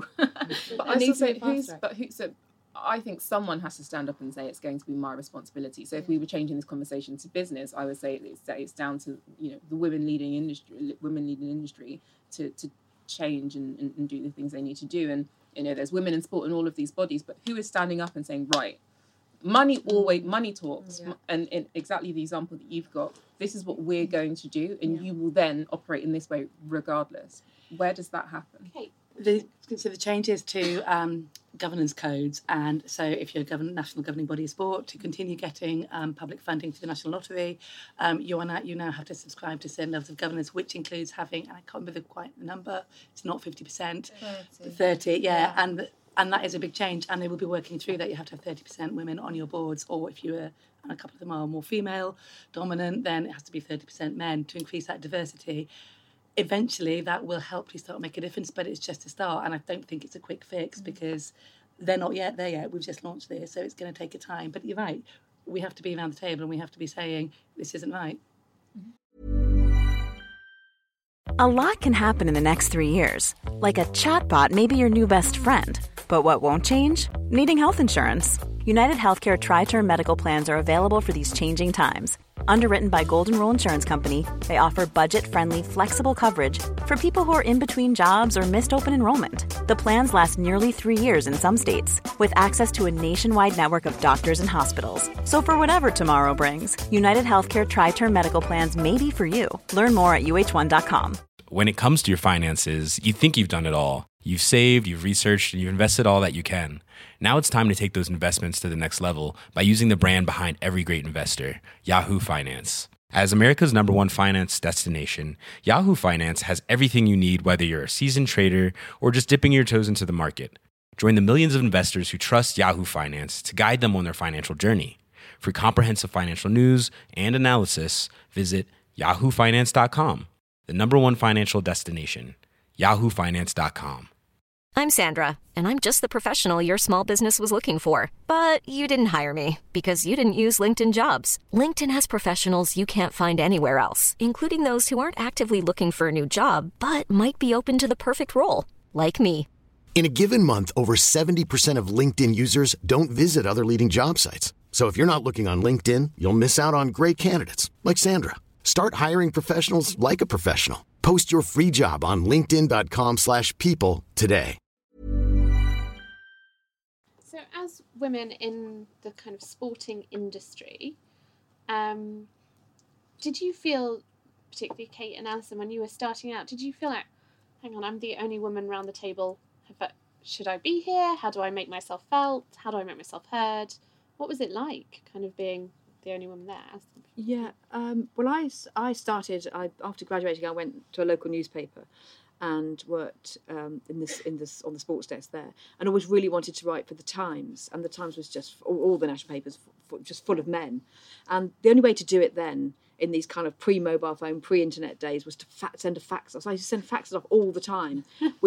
I think someone has to stand up and say it's going to be my responsibility. So if we were changing this conversation to business, I would say it's down to the women leading industry to change and do the things they need to do. And there's women in sport in all of these bodies, but who is standing up and saying, right, money talks, and in exactly the example that you've got, this is what we're going to do, and you will then operate in this way regardless. Where does that happen? Okay. So the changes to governance codes, and so if you're a national governing body of sport, to continue getting public funding to the National Lottery, you now have to subscribe to certain levels of governance, which includes having, and I can't remember quite the number, it's not 50%, 30, and that is a big change, and they will be working through that. You have to have 30% women on your boards, or if and a couple of them are more female dominant, then it has to be 30% men to increase that diversity. Eventually that will help you start to make a difference, but it's just a start, and I don't think it's a quick fix because they're not yet there yet. We've just launched this, so it's going to take a time. But you're right, we have to be around the table and we have to be saying, this isn't right. A lot can happen in the next 3 years. Like a chatbot may be your new best friend. But what won't change? Needing health insurance. United Healthcare Tri-Term Medical Plans are available for these changing times. Underwritten by Golden Rule Insurance Company, they offer budget-friendly, flexible coverage for people who are in between jobs or missed open enrollment. The plans last nearly 3 years in some states, with access to a nationwide network of doctors and hospitals. So for whatever tomorrow brings, United Healthcare Tri-Term Medical Plans may be for you. Learn more at uh1.com. When it comes to your finances, you think you've done it all. You've saved, you've researched, and you've invested all that you can. Now it's time to take those investments to the next level by using the brand behind every great investor, Yahoo Finance. As America's #1 finance destination, Yahoo Finance has everything you need, whether you're a seasoned trader or just dipping your toes into the market. Join the millions of investors who trust Yahoo Finance to guide them on their financial journey. For comprehensive financial news and analysis, visit yahoofinance.com, the #1 financial destination, yahoofinance.com. I'm Sandra, and I'm just the professional your small business was looking for. But you didn't hire me because you didn't use LinkedIn Jobs. LinkedIn has professionals you can't find anywhere else, including those who aren't actively looking for a new job, but might be open to the perfect role, like me. In a given month, over 70% of LinkedIn users don't visit other leading job sites. So if you're not looking on LinkedIn, you'll miss out on great candidates like Sandra. Start hiring professionals like a professional. Post your free job on linkedin.com/people today. So as women in the kind of sporting industry, did you feel, particularly Kate and Alison, when you were starting out, did you feel like, hang on, I'm the only woman around the table? Should I be here? How do I make myself felt? How do I make myself heard? What was it like, kind of being the only woman there? Yeah, well, I started. After graduating, I went to a local newspaper and worked on the sports desk there, and always really wanted to write for the Times, and the Times was just all the national papers just full of men, and the only way to do it then, in these kind of pre-mobile phone, pre-internet days, was to send a fax. So I used to send faxes off all the time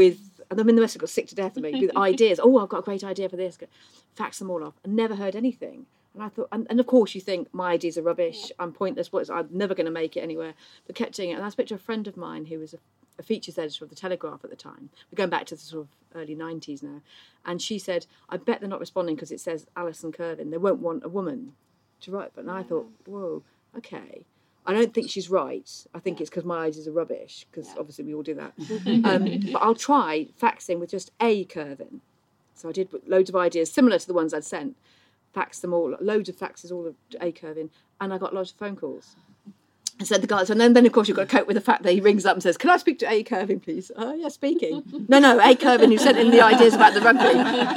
and then the rest got sick to death of me with ideas. Oh, I've got a great idea for this. Fax them all off, and never heard anything. And I thought, and of course you think my ideas are rubbish. I'm pointless. I'm never going to make it anywhere. But kept doing it, and I spoke to a friend of mine who was a features editor of the Telegraph at the time. We're going back to the sort of early 90s now, and she said, I bet they're not responding because it says Alison Kirvin. They won't want a woman to write. But I thought, whoa, okay. I don't think she's right. I think it's because my ideas are rubbish, because obviously we all do that. But I'll try faxing with just a Kirvin. So I did loads of ideas similar to the ones I'd sent, faxed them all, loads of faxes, all of a Kirvin, and I got lots of phone calls. I said the guys, and then of course you've got to cope with the fact that he rings up and says, "Can I speak to A. Kirvin, please?" "Oh, yeah, speaking." No, A. Kirvin, who sent in the ideas about the rugby.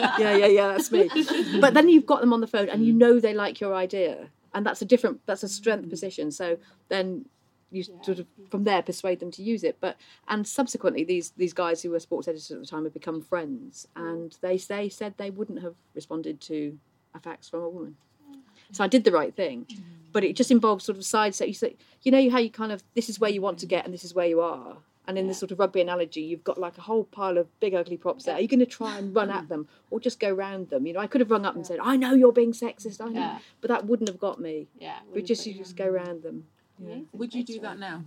Yeah, that's me. But then you've got them on the phone, and you know they like your idea, and that's a strength position. So then you sort of from there persuade them to use it. And subsequently, these guys who were sports editors at the time have become friends, and they said they wouldn't have responded to a fax from a woman. So I did the right thing. But it just involves sort of side set. You say, you know how you kind of, this is where you want to get and this is where you are. And in this sort of rugby analogy, you've got like a whole pile of big ugly props there. Are you going to try and run at them or just go round them? You know, I could have rung up and said, "I know you're being sexist, I know," but that wouldn't have got me. But you just go round them. Yeah. Would you do that now?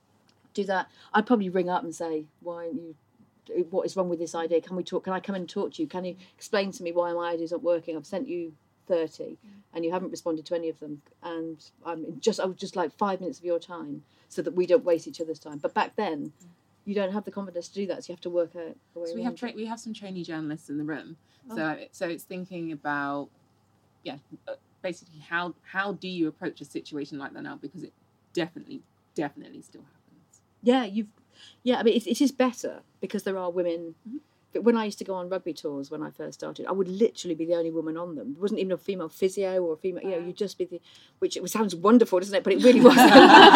Do that? I'd probably ring up and say, "Why you? What is wrong with this idea? Can we talk? Can I come in and talk to you? Can you explain to me why my ideas aren't working? I've sent you 30 and you haven't responded to any of them, and I would just like 5 minutes of your time so that we don't waste each other's time." But back then you don't have the confidence to do that, so you have to work out a way. So we have some trainee journalists in the room, so it's thinking about basically how do you approach a situation like that now, because it definitely still happens. I mean it is better because there are women. But when I used to go on rugby tours when I first started, I would literally be the only woman on them. There wasn't even a female physio or a female, you'd just be which it sounds wonderful, doesn't it? But it really wasn't.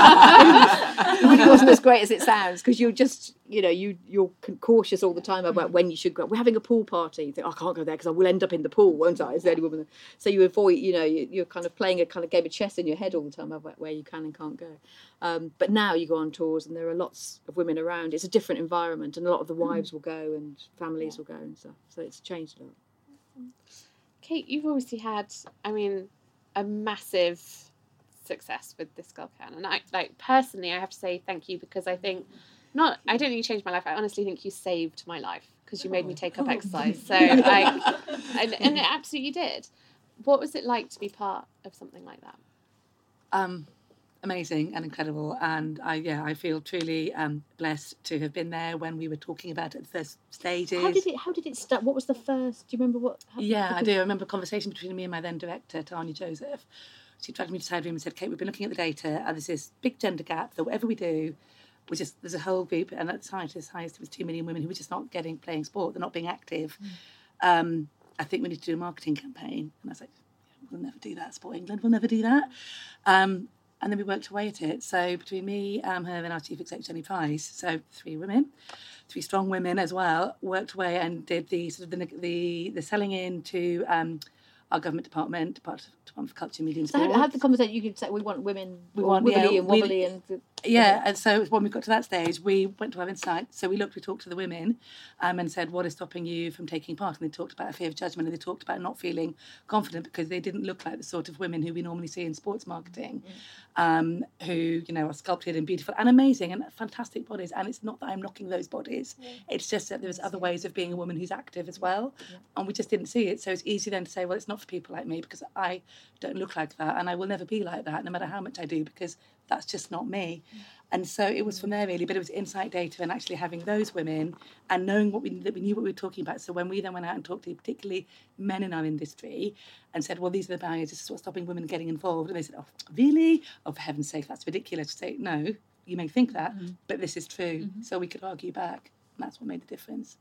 It really wasn't as great as it sounds, because you're just, you're cautious all the time about when you should go. We're having a pool party. You think, I can't go there because I will end up in the pool, won't I? As the only woman. So you avoid, you're kind of playing a kind of game of chess in your head all the time about where you can and can't go. But now you go on tours and there are lots of women around. It's a different environment, and a lot of the wives will go and families will go and stuff. So it's changed a lot. Kate, you've obviously had, I mean, a massive success with This Girl Can. And I personally, I have to say thank you, because I think I don't think you changed my life. I honestly think you saved my life, because you made me take up exercise. So and it absolutely did. What was it like to be part of something like that? Amazing and incredible, and I feel truly blessed to have been there when we were talking about it at the first stages. How did it start? What was the first? Do you remember what happened? Yeah, I do. I remember a conversation between me and my then director, Tanya Joseph. She dragged me to the side room and said, "Kate, we've been looking at the data, and there's this big gender gap that whatever we do, there's a whole group, and at the time, it was 2 million women who were just not playing sport, they're not being active. I think we need to do a marketing campaign." And I was like, "We'll never do that, Sport England, we'll never do that." And then we worked away at it. So between me, her, and our chief executive, Jenny Price, so 3 women, 3 strong women as well, worked away and did the selling in to our government department for Culture, Media and Sport. So how the conversation, you could say we want women, we want wibbly and wobbly and... Yeah, and so when we got to that stage, we went to our insight. So we talked to the women and said, what is stopping you from taking part? And they talked about a fear of judgment, and they talked about not feeling confident because they didn't look like the sort of women who we normally see in sports marketing, who, are sculpted and beautiful and amazing and fantastic bodies. And it's not that I'm knocking those bodies. Yeah. It's just that there's other ways of being a woman who's active as well. Yeah. And we just didn't see it. So it's easy then to say, well, it's not for people like me because I don't look like that and I will never be like that no matter how much I do, because that's just not me. And so it was from there really, but it was insight data and actually having those women and knowing that we knew what we were talking about. So when we then went out and talked to particularly men in our industry and said, well, these are the barriers, this is what's stopping women getting involved. And they said, oh, really? Oh, for heaven's sake, that's ridiculous. To say, no, you may think that, but this is true. So we could argue back. And that's what made the difference.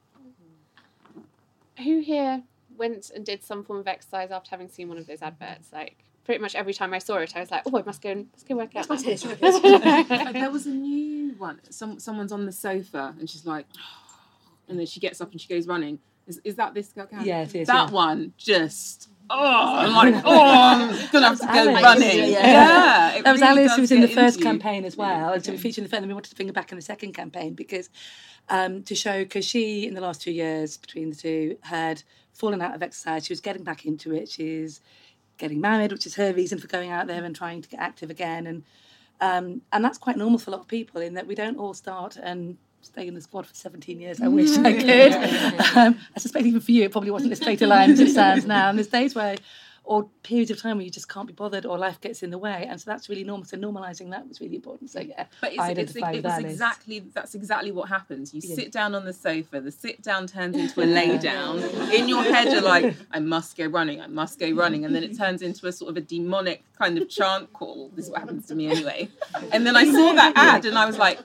Who here went and did some form of exercise after having seen one of those adverts? Like, pretty much every time I saw it, I was like, oh, I must go work out. There was a new one. Someone's on the sofa and she's like, and then she gets up and she goes running. Is that This Girl Can? Yeah, it is. That one just... I'm like, I'm going to have to go running. Yeah. That was really Alice who was in the first campaign as well. And so we featured in the first, and we wanted to bring her back in the second campaign because to show, because she, in the last 2 years between the two, had fallen out of exercise. She was getting back into it. She's getting married, which is her reason for going out there and trying to get active again. And that's quite normal for a lot of people in that we don't all start and stay in the squad for 17 years. I wish I could. I suspect even for you, it probably wasn't as straight a line as it sounds now. And there's days or periods of time where you just can't be bothered or life gets in the way. And so that's really normal. So normalising that was really important. So yeah, but that's exactly what happens. You sit down on the sofa, the sit down turns into a lay down. In your head you're like, I must go running, and then it turns into a sort of a demonic kind of chant call. This is what happens to me anyway. And then I saw that ad and I was like,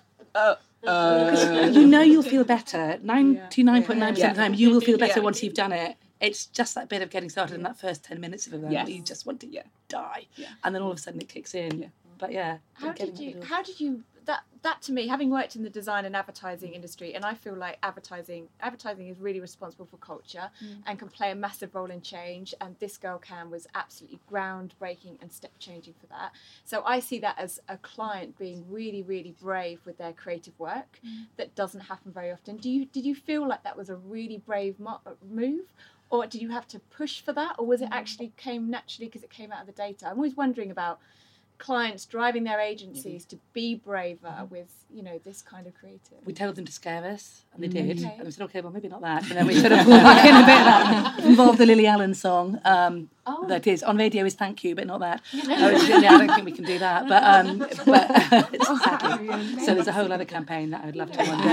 you'll feel better. 99.9% of the time, you will feel better once you've done it. It's just that bit of getting started in that first 10 minutes of an event where you just want to die. Yeah. And then all of a sudden it kicks in. Yeah. But yeah. How did you, that to me, having worked in the design and advertising industry, and I feel like advertising is really responsible for culture and can play a massive role in change, and This Girl Can was absolutely groundbreaking and step changing for that. So I see that as a client being really, really brave with their creative work. That doesn't happen very often. Did you feel like that was a really brave move? Or did you have to push for that? Or was it actually came naturally because it came out of the data? I'm always wondering about clients driving their agencies to be braver with, this kind of creative. We told them to scare us, and they did. Okay. And we said, okay, well, maybe not that. And then we sort of pulled back in a bit. That involved the Lily Allen song. That is on radio is thank you, but not that. I don't think we can do that. But so there's a whole other campaign that I would love to one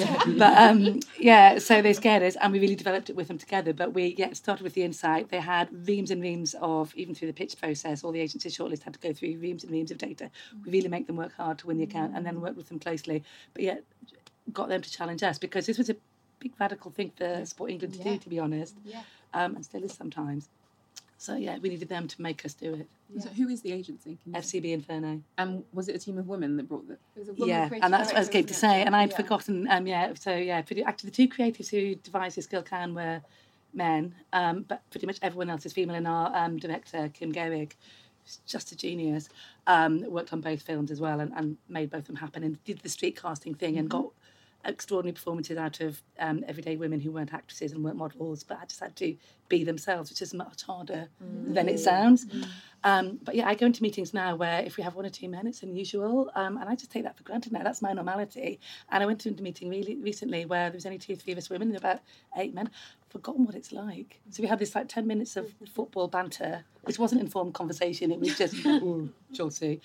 day. But so they scared us, and we really developed it with them together. But we started with the insight. They had reams and reams of, even through the pitch process, all the agencies shortlist had to go through reams and reams of data. We really make them work hard to win the account, and then work with them closely. But yet got them to challenge us, because this was a big radical thing for Sport England to do, to be honest, and still is sometimes. So yeah, we needed them to make us do it. So who is the agency? FCB Inferno. And was it a team of women that brought the? And that's what I was going to say, and I'd forgotten. Actually the two creatives who devised This Girl Can were men, but pretty much everyone else is female. And our director Kim Gehrig, who's just a genius, worked on both films as well, and made both of them happen, and did the street casting thing and got extraordinary performances out of everyday women who weren't actresses and weren't models, but just had to be themselves, which is much harder than it sounds. But yeah, I go into meetings now where if we have one or two men, it's unusual, and I just take that for granted now. That's my normality. And I went to a meeting really recently where there was only 2 or 3 of us women and about 8 men. I've forgotten what it's like. So we had this like 10 minutes of football banter, which wasn't informed conversation. It was just, ooh, Chelsea.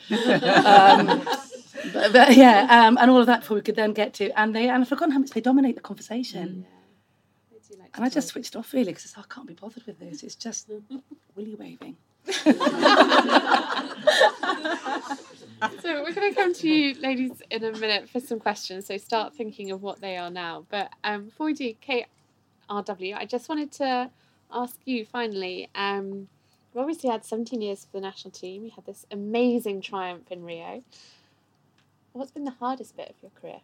But yeah, and all of that before we could then get to, and I've forgotten how much they dominate the conversation. And I just switched off really because I can't be bothered with this. It's just willy waving. So we're going to come to you ladies in a minute for some questions, so start thinking of what they are now. But before we do, Kate RW, I just wanted to ask you finally, you obviously had 17 years for the national team. You had this amazing triumph in Rio. What's been the hardest bit of your career?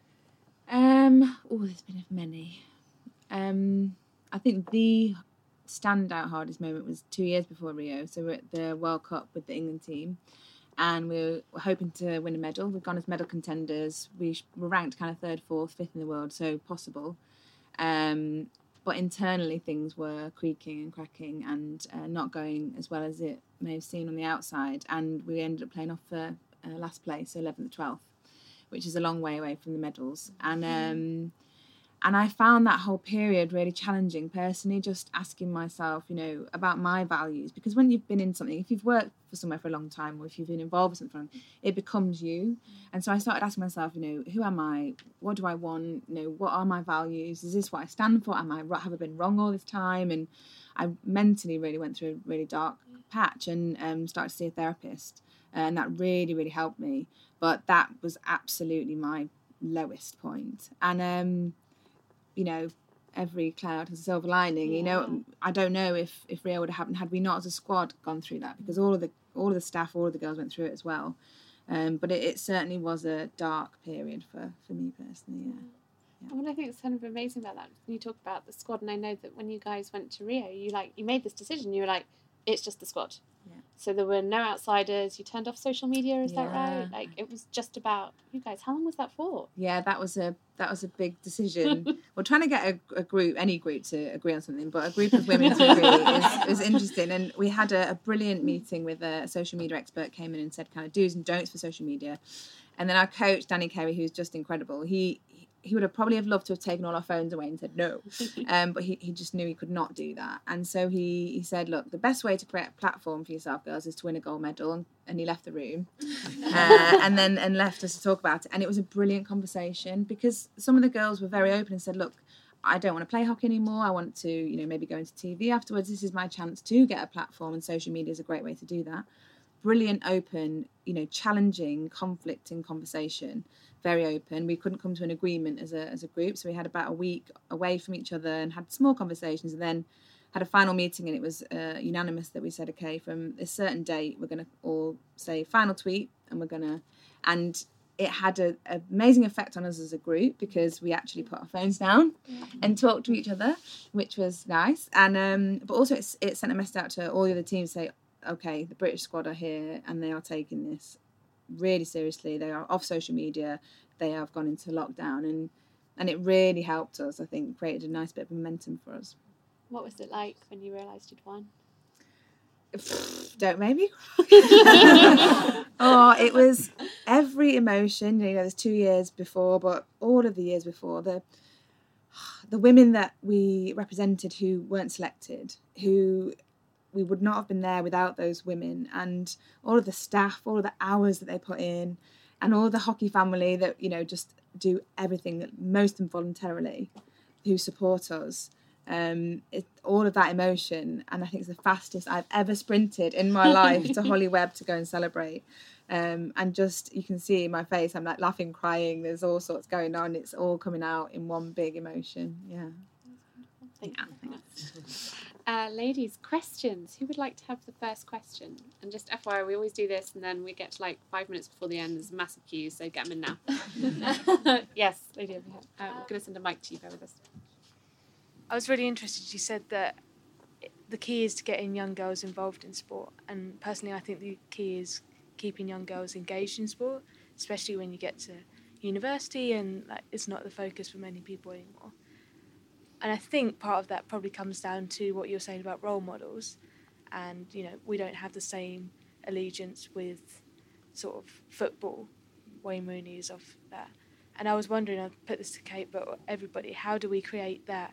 There's been many. I think the standout hardest moment was 2 years before Rio. So we're at the World Cup with the England team, and we're hoping to win a medal. We've gone as medal contenders. We were ranked kind of 3rd, 4th, 5th in the world, so possible. But internally things were creaking and cracking and not going as well as it may have seemed on the outside. And we ended up playing off for last place, so 11th, 12th, which is a long way away from the medals. And I found that whole period really challenging personally, just asking myself, about my values. Because when you've been in something, if you've worked for somewhere for a long time or if you've been involved with something, it becomes you. And so I started asking myself, who am I? What do I want? What are my values? Is this what I stand for? Have I been wrong all this time? And I mentally really went through a really dark patch and started to see a therapist. And that really, really helped me. But that was absolutely my lowest point. And, every cloud has a silver lining. I don't know if Rio would have happened had we not as a squad gone through that, because all of the staff, all of the girls went through it as well. But it certainly was a dark period for me personally, yeah. And what I think is kind of amazing about that, when you talk about the squad, and I know that when you guys went to Rio, you made this decision. You were like, it's just the squad. Yeah. So there were no outsiders. You turned off social media, is that right? Like, it was just about you guys. How long was that for? Yeah, that was a big decision. We're trying to get any group to agree on something, but a group of women to agree is interesting. And we had a brilliant meeting with a social media expert, came in and said kind of do's and don'ts for social media. And then our coach, Danny Carey, who's just incredible, he would have probably loved to have taken all our phones away and said no, but he just knew he could not do that. And so he said, look, the best way to create a platform for yourself, girls, is to win a gold medal. And he left the room and left us to talk about it. And it was a brilliant conversation, because some of the girls were very open and said, look, I don't want to play hockey anymore. I want to, maybe go into TV afterwards. This is my chance to get a platform, and social media is a great way to do that. Brilliant, open, challenging, conflicting conversation. Very open. We couldn't come to an agreement as a group, so we had about a week away from each other and had small conversations, and then had a final meeting, and it was unanimous that we said, okay, from a certain date we're going to all say final tweet, and it had an amazing effect on us as a group, because we actually put our phones down and talked to each other, which was nice. And but also it sent a message out to all the other teams, say, okay, the British squad are here and they are taking this really seriously. They are off social media. They have gone into lockdown, and it really helped us. I think created a nice bit of momentum for us. What was it like when you realised you'd won? Don't make me cry. It was every emotion. There's 2 years before, but all of the years before, the women that we represented who weren't selected, who we would not have been there without those women, and all of the staff, all of the hours that they put in, and all the hockey family that, just do everything, that most involuntarily, who support us. All of that emotion, and I think it's the fastest I've ever sprinted in my life to Holly Webb to go and celebrate. And just, you can see in my face, I'm like laughing, crying, there's all sorts going on. It's all coming out in one big emotion. Yeah. Thank you. Ladies, questions. Who would like to have the first question? And just FYI, we always do this, and then we get to 5 minutes before the end. There's a massive queue, so get them in now. Yes, lady over here. We're going to send a mic to you. Bear with us. I was really interested. You said that the key is to getting young girls involved in sport, and personally I think the key is keeping young girls engaged in sport, especially when you get to university, and like it's not the focus for many people anymore. And I think part of that probably comes down to what you're saying about role models, and we don't have the same allegiance with sort of football. Wayne Rooney is of that, and I was wondering, I'll put this to Kate, but everybody, how do we create that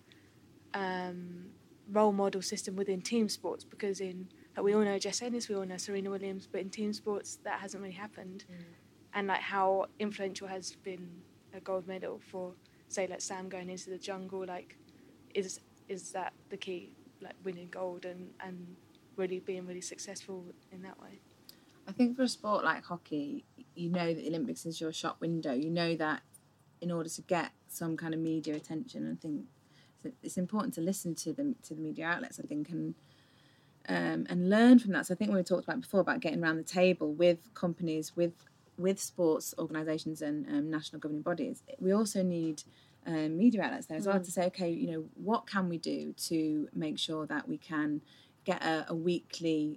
role model system within team sports? Because we all know Jess Ennis, we all know Serena Williams, but in team sports that hasn't really happened. And like how influential has been a gold medal for, say, like Sam going into the jungle, like is that the key, like winning gold and really being really successful in that way? I think for a sport like hockey, you know that the Olympics is your shop window. You know that in order to get some kind of media attention, I think it's important to listen to the media outlets, I think, and learn from that. So I think when we talked about before about getting around the table with companies, with sports organisations and national governing bodies, we also need media outlets there as well to say, okay, what can we do to make sure that we can get a weekly,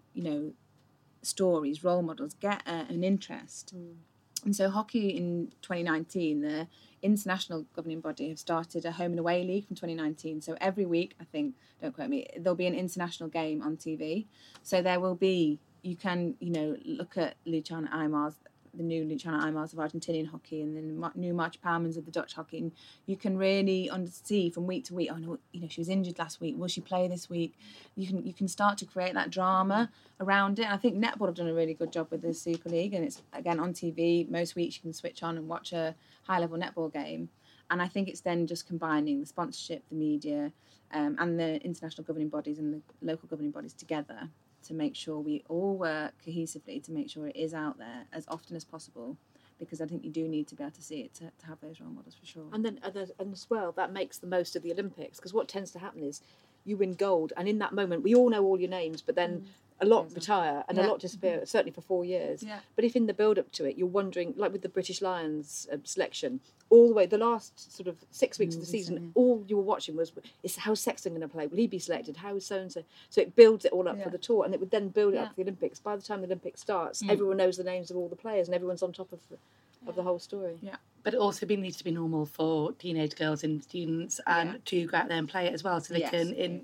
stories, role models, get an interest. And so hockey in 2019, the international governing body have started a home and away league from 2019. So every week, I think, don't quote me, there'll be an international game on TV. So there will be, you can, look at Luciana Aymars, the new Luciana Aymars of Argentinian hockey, and then new March Palmans of the Dutch hockey. And you can really see from week to week, oh no, she was injured last week, will she play this week? You can start to create that drama around it. And I think netball have done a really good job with the Super League, and it's again on TV. Most weeks you can switch on and watch a high level netball game. And I think it's then just combining the sponsorship, the media, and the international governing bodies and the local governing bodies together to make sure we all work cohesively to make sure it is out there as often as possible, because I think you do need to be able to see it to have those role models for sure. And then and as well, that makes the most of the Olympics, because what tends to happen is you win gold, and in that moment we all know all your names, but then a lot retire and a lot disappear, certainly for 4 years. But if in the build up to it you're wondering, like with the British Lions selection, all the way the last sort of 6 weeks of the season, all you were watching was, is how's Sexton going to play? Will he be selected? How is so and so? So it builds it all up for the tour, and it would then build it up for the Olympics. By the time the Olympics starts, everyone knows the names of all the players, and everyone's on top of the whole story. But it also needs to be normal for teenage girls and students and to go out there and play it as well, so they can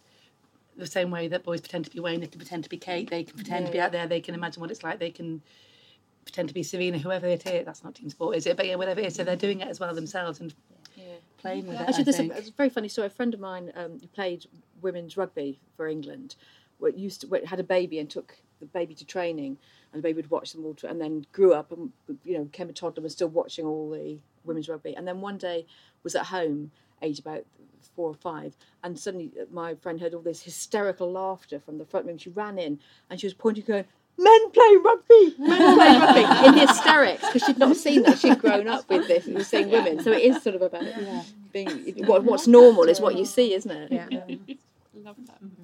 the same way that boys pretend to be Wayne, they can pretend to be Kate, they can pretend to be out there, they can imagine what it's like, they can pretend to be Serena, whoever it is. That's not team sport, is it? But whatever it is, so they're doing it as well themselves and playing with it. Actually, there's a very funny story. A friend of mine who played women's rugby for England had a baby and took the baby to training, and the baby would watch them all, and then grew up and became a toddler, was still watching all the women's rugby, and then one day was at home, age about 4 or 5, and suddenly my friend heard all this hysterical laughter from the front room. She ran in and she was pointing, going, "Men play rugby! Men play rugby!" in hysterics, because she'd not seen that. She'd grown up with this, and seeing women. So it is sort of about being what's normal is what you see, isn't it? Yeah. Love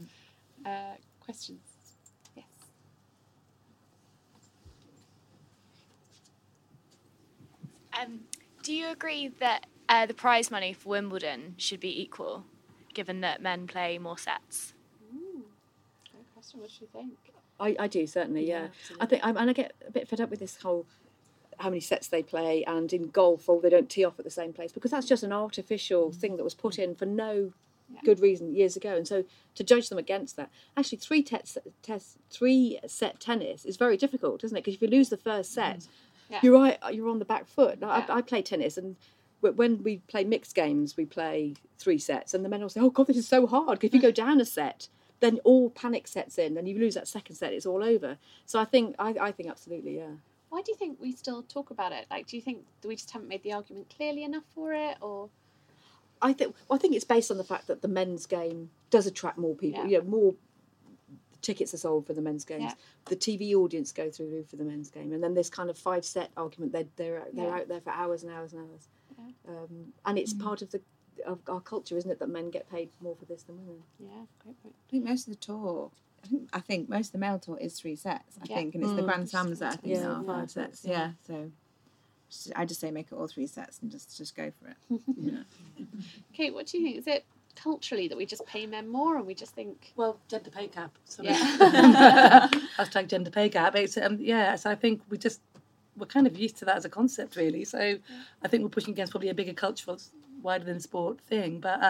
that. Questions? Yes. Do you agree that the prize money for Wimbledon should be equal, given that men play more sets? Great question. What do you think? I do, certainly, yeah. I think, and I get a bit fed up with this whole how many sets they play, and in golf, they don't tee off at the same place, because that's just an artificial thing that was put in for no good reason years ago. And so to judge them against that, actually three-set tennis is very difficult, isn't it? Because if you lose the first set, you're on the back foot. Now, I play tennis, and when we play mixed games, we play 3 sets, and the men will say, "Oh God, this is so hard." Because if you go down a set, then all panic sets in, and you lose that second set, it's all over. So I think absolutely, yeah. Why do you think we still talk about it? Like, do you think we just haven't made the argument clearly enough for it, or? I think it's based on the fact that the men's game does attract more people. More tickets are sold for the men's games. The TV audience go through the roof for the men's game, and then this kind of 5-set argument, they're out there for hours and hours and hours. And it's part of our culture, isn't it, that men get paid more for this than women? Yeah, great point. I think most of the tour, I think most of the male tour is 3 sets. I think, and it's the Grand Slams that I think are 5 sets. Yeah, so I just say make it all 3 sets and just go for it. Kate, what do you think? Is it culturally that we just pay men more, and we just think, well, gender pay gap? Sorry. Hashtag gender pay gap. It's so I think we're kind of used to that as a concept, really. So I think we're pushing against probably a bigger cultural, wider than sport thing. But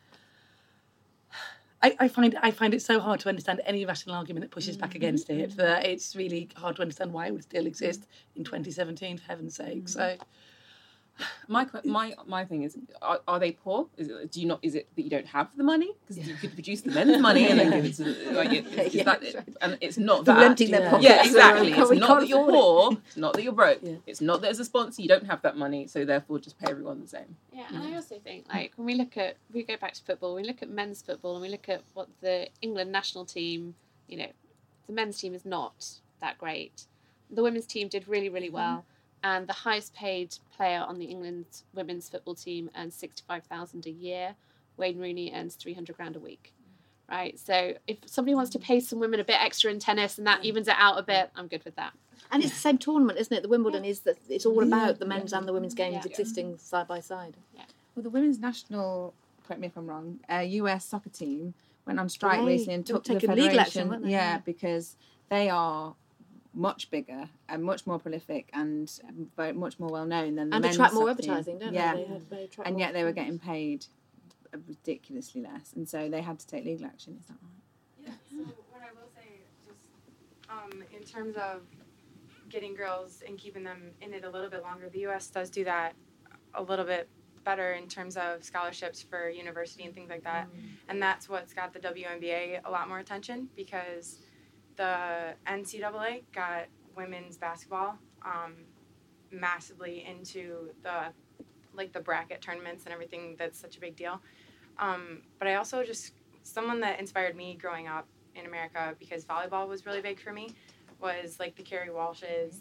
I find it so hard to understand any rational argument that pushes back against it. That it's really hard to understand why it would still exist in 2017, for heaven's sake. So. My thing is, are they poor? Is it that you don't have the money? Because you could produce the men's money and then give it to and it's not that. Emptying their pockets. Yeah, exactly. It's not that you're poor. It's not that you're broke. Yeah. It's not that as a sponsor you don't have that money, so therefore just pay everyone the same. Yeah, and I also think like when we go back to football, we look at men's football and we look at what the England national team, the men's team is not that great. The women's team did really, really well. And the highest paid player on the England women's football team earns $65,000 a year. Wayne Rooney earns $300,000 a week, right? So if somebody wants to pay some women a bit extra in tennis and that evens it out a bit, I'm good with that. And it's the same tournament, isn't it? The Wimbledon is that it's all about the men's and the women's games existing side by side. Yeah. Well, the women's national, correct me if I'm wrong, US soccer team went on strike recently and took the federation. Legal action, weren't they? Yeah, because they are much bigger and much more prolific and very much more well known than the men's attract more soccer team. advertising, don't they? They attract and more. yet they were getting paid ridiculously less, and so they had to take legal action. Is that right? Yeah. So what I will say, just in terms of getting girls and keeping them in it a little bit longer, the U.S. does do that a little bit better in terms of scholarships for university and things like that, and that's what's got the WNBA a lot more attention because the NCAA got women's basketball massively into the bracket tournaments and everything. That's such a big deal. But I also someone that inspired me growing up in America, because volleyball was really big for me, was like the Carrie Walshes,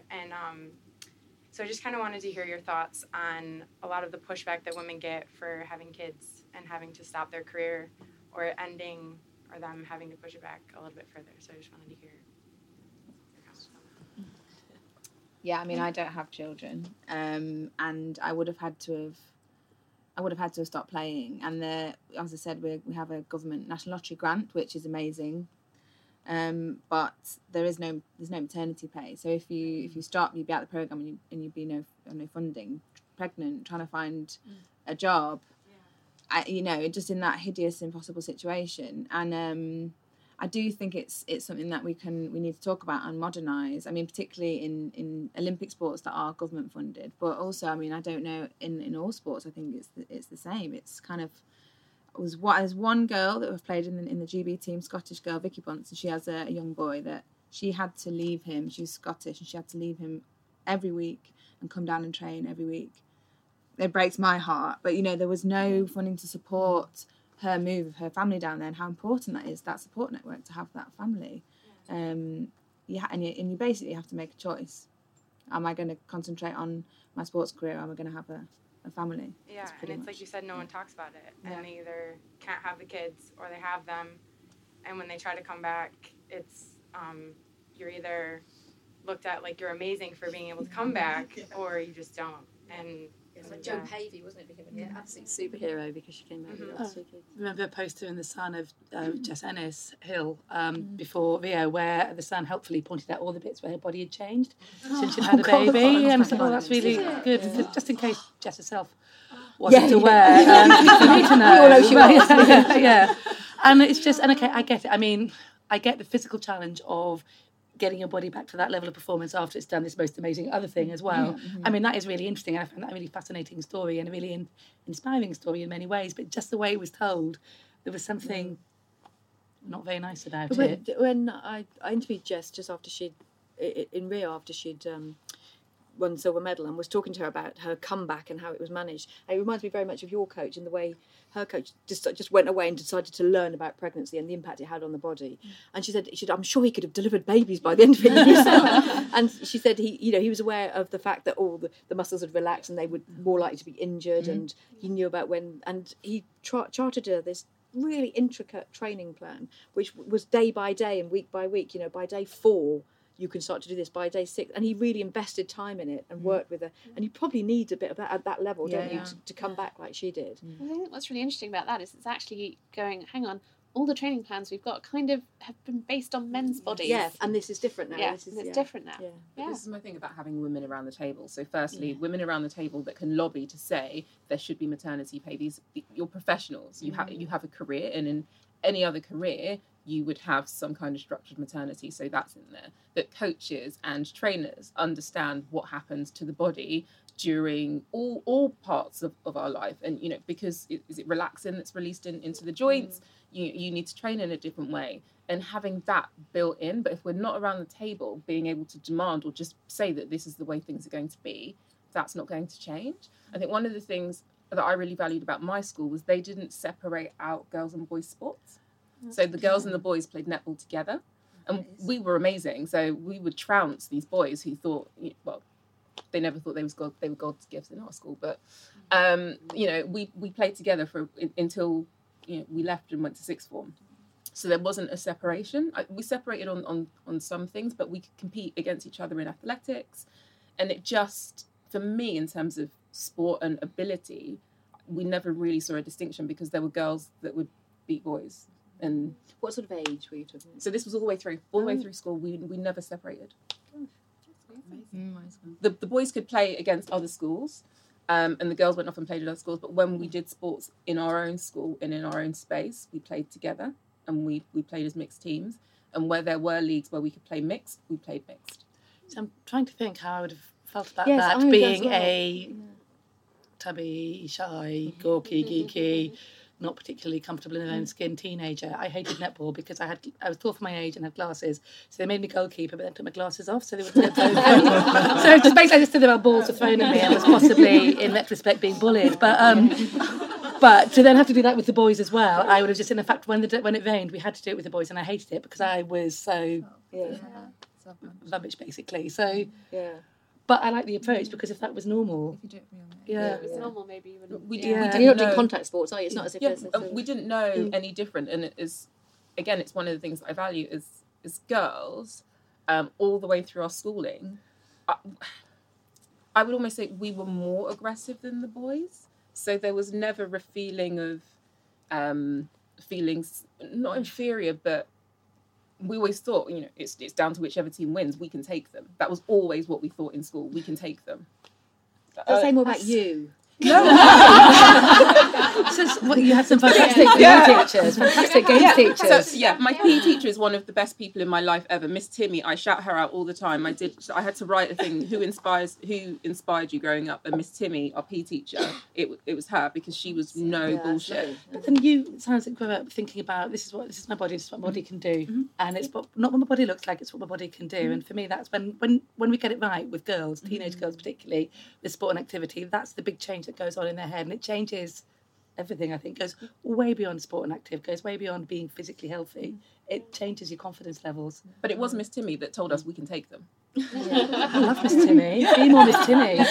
so I just kind of wanted to hear your thoughts on a lot of the pushback that women get for having kids and having to stop their career or ending, or them having to push it back a little bit further. So I just wanted to hear your comments on that. Yeah, I mean, I don't have children, and I would have had to have stopped playing. And as I said, we have a government national lottery grant, which is amazing, but there's no maternity pay. So if you stop, you'd be out of the program and you'd be no funding, pregnant, trying to find a job. Just in that hideous, impossible situation. And I do think it's something that we need to talk about and modernise. I mean, particularly in Olympic sports that are government funded, but also, I mean, I don't know in all sports. I think it's the same. It's kind of there's one girl that we've played in the GB team, Scottish girl, Vicky Bunce, and she has a young boy that she had to leave him. She's Scottish, and she had to leave him every week and come down and train every week. It breaks my heart, but there was no funding to support her move of her family down there, and how important that is, that support network, to have that family. And you basically have to make a choice. Am I going to concentrate on my sports career, or am I going to have a family? Yeah, and it's like you said, no one talks about it, and they either can't have the kids or they have them, and when they try to come back, it's you're either looked at like you're amazing for being able to come back, or you just don't. And it's like Joe Pavey, wasn't it, becoming an absolute superhero because she came back last week. Remember a poster in The Sun of Jess Ennis Hill before Rio, where The Sun helpfully pointed out all the bits where her body had changed since she'd had a baby, and I thought, that's really good, just in case Jess herself wasn't aware. You need to know. You all know she was. Yeah. And it's just, and okay, I get it. I mean, I get the physical challenge of getting your body back to that level of performance after it's done this most amazing other thing as well. Mm-hmm. I mean, that is really interesting. I found that a really fascinating story and a really inspiring story in many ways, but just the way it was told, there was something not very nice about it. When I interviewed Jess just after in Rio, after she'd won the silver medal, and was talking to her about her comeback and how it was managed. And it reminds me very much of your coach and the way her coach just went away and decided to learn about pregnancy and the impact it had on the body. And she said, I'm sure he could have delivered babies by the end of it himself. And she said he was aware of the fact that all the muscles had relaxed and they were more likely to be injured, and he knew about when, and he charted her this really intricate training plan, which was day by day and week by week. By day 4, you can start to do this, by day 6. And he really invested time in it and worked with her. And you probably need a bit of that at that level, don't you, to come back like she did. I think what's really interesting about that is it's actually going, hang on, all the training plans we've got kind of have been based on men's bodies. Yeah, and this is different now. Yeah, this is, it's different now. But this is my thing about having women around the table. So firstly, women around the table that can lobby to say there should be maternity pay. You're professionals. You have a career, and in any other career you would have some kind of structured maternity, so that's in there. That coaches and trainers understand what happens to the body during all parts of our life, and because is it relaxin that's released into the joints, you need to train in a different way, and having that built in. But if we're not around the table being able to demand or just say that this is the way things are going to be, that's not going to change. I think one of the things that I really valued about my school was they didn't separate out girls and boys sports. So the girls and the boys played netball together, and we were amazing. So we would trounce these boys who thought, well, they never thought they were God's gifts in our school, but we played together until we left and went to sixth form. So there wasn't a separation. We separated on some things, but we could compete against each other in athletics, and it just, for me, in terms of sport and ability, we never really saw a distinction because there were girls that would beat boys. And what sort of age were you talking about? So this was all the way through school. We never separated. The boys could play against other schools, and the girls went off and played at other schools. But when we did sports in our own school and in our own space, we played together, and we played as mixed teams. And where there were leagues where we could play mixed, we played mixed. So I'm trying to think how I would have felt about that, being a tubby, shy, gawky, geeky, not particularly comfortable in their own skin teenager. I hated netball because I was tall for my age and had glasses, so they made me goalkeeper, but then took my glasses off, so they would get thrown. So just basically, I just stood there while balls were thrown at me, and was possibly, in retrospect, being bullied. But to then have to do that with the boys as well, I would have just, in fact, when it rained, we had to do it with the boys, and I hated it because I was so rubbish, basically. So but I like the approach because if that was normal, if it was normal, maybe you wouldn't. We didn't You're not doing contact sports, are you? It's not as if we didn't know any different, and it's one of the things that I value as girls, all the way through our schooling. I would almost say we were more aggressive than the boys, so there was never a feeling of feelings not inferior, but we always thought, it's down to whichever team wins, we can take them. That was always what we thought in school. We can take them. Does it say more about you? No. You had some fantastic game teachers. Fantastic game teachers. So, my PE teacher is one of the best people in my life ever. Miss Timmy, I shout her out all the time. I had to write a thing. Who inspired you growing up? And Miss Timmy, our PE teacher, it was her, because she was no bullshit. But then it sounds like we're thinking about this is my body. This is what my body can do, and it's not what my body looks like. It's what my body can do. And for me, that's when we get it right with girls, teenage girls particularly, with sport and activity. That's the big change that goes on in their head, and it changes everything. I think goes way beyond sport and active, goes way beyond being physically healthy. It changes your confidence levels. But it was Miss Timmy that told us we can take them. I love Miss Timmy. Be more Miss Timmy.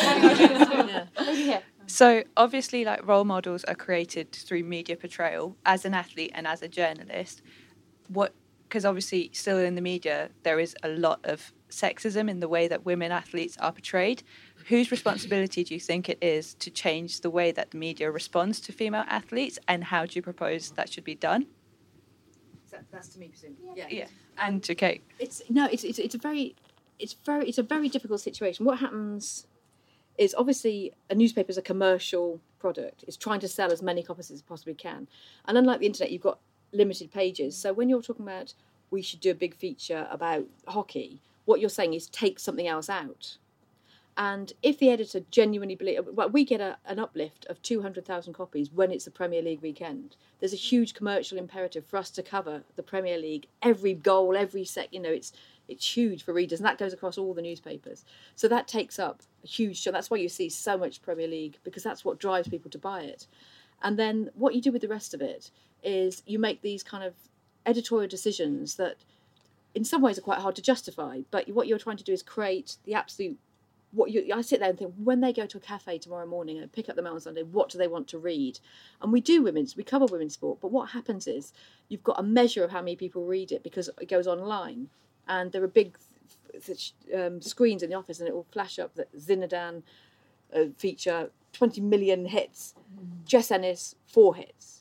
So obviously, role models are created through media portrayal. As an athlete and as a journalist, because obviously still in the media there is a lot of sexism in the way that women athletes are portrayed. Whose responsibility do you think it is to change the way that the media responds to female athletes, and how do you propose that should be done? That's to me, presume. Yeah. And to Kate. It's a very difficult situation. What happens is, obviously, a newspaper is a commercial product. It's trying to sell as many copies as it possibly can. And unlike the internet, you've got limited pages. So when you're talking about we should do a big feature about hockey, what you're saying is take something else out. And if the editor genuinely believes, we get an uplift of 200,000 copies when it's the Premier League weekend. There's a huge commercial imperative for us to cover the Premier League, every goal, every set. It's huge for readers, and that goes across all the newspapers. So that takes up a huge chunk. That's why you see so much Premier League, because that's what drives people to buy it. And then what you do with the rest of it is you make these kind of editorial decisions that, in some ways, are quite hard to justify. But what you're trying to do is create the absolute. I sit there and think, when they go to a cafe tomorrow morning and pick up the Mail on Sunday, what do they want to read? And we cover women's sport, but what happens is you've got a measure of how many people read it because it goes online, and there are big screens in the office, and it will flash up that Zinedine feature 20 million hits, Jess Ennis 4 hits,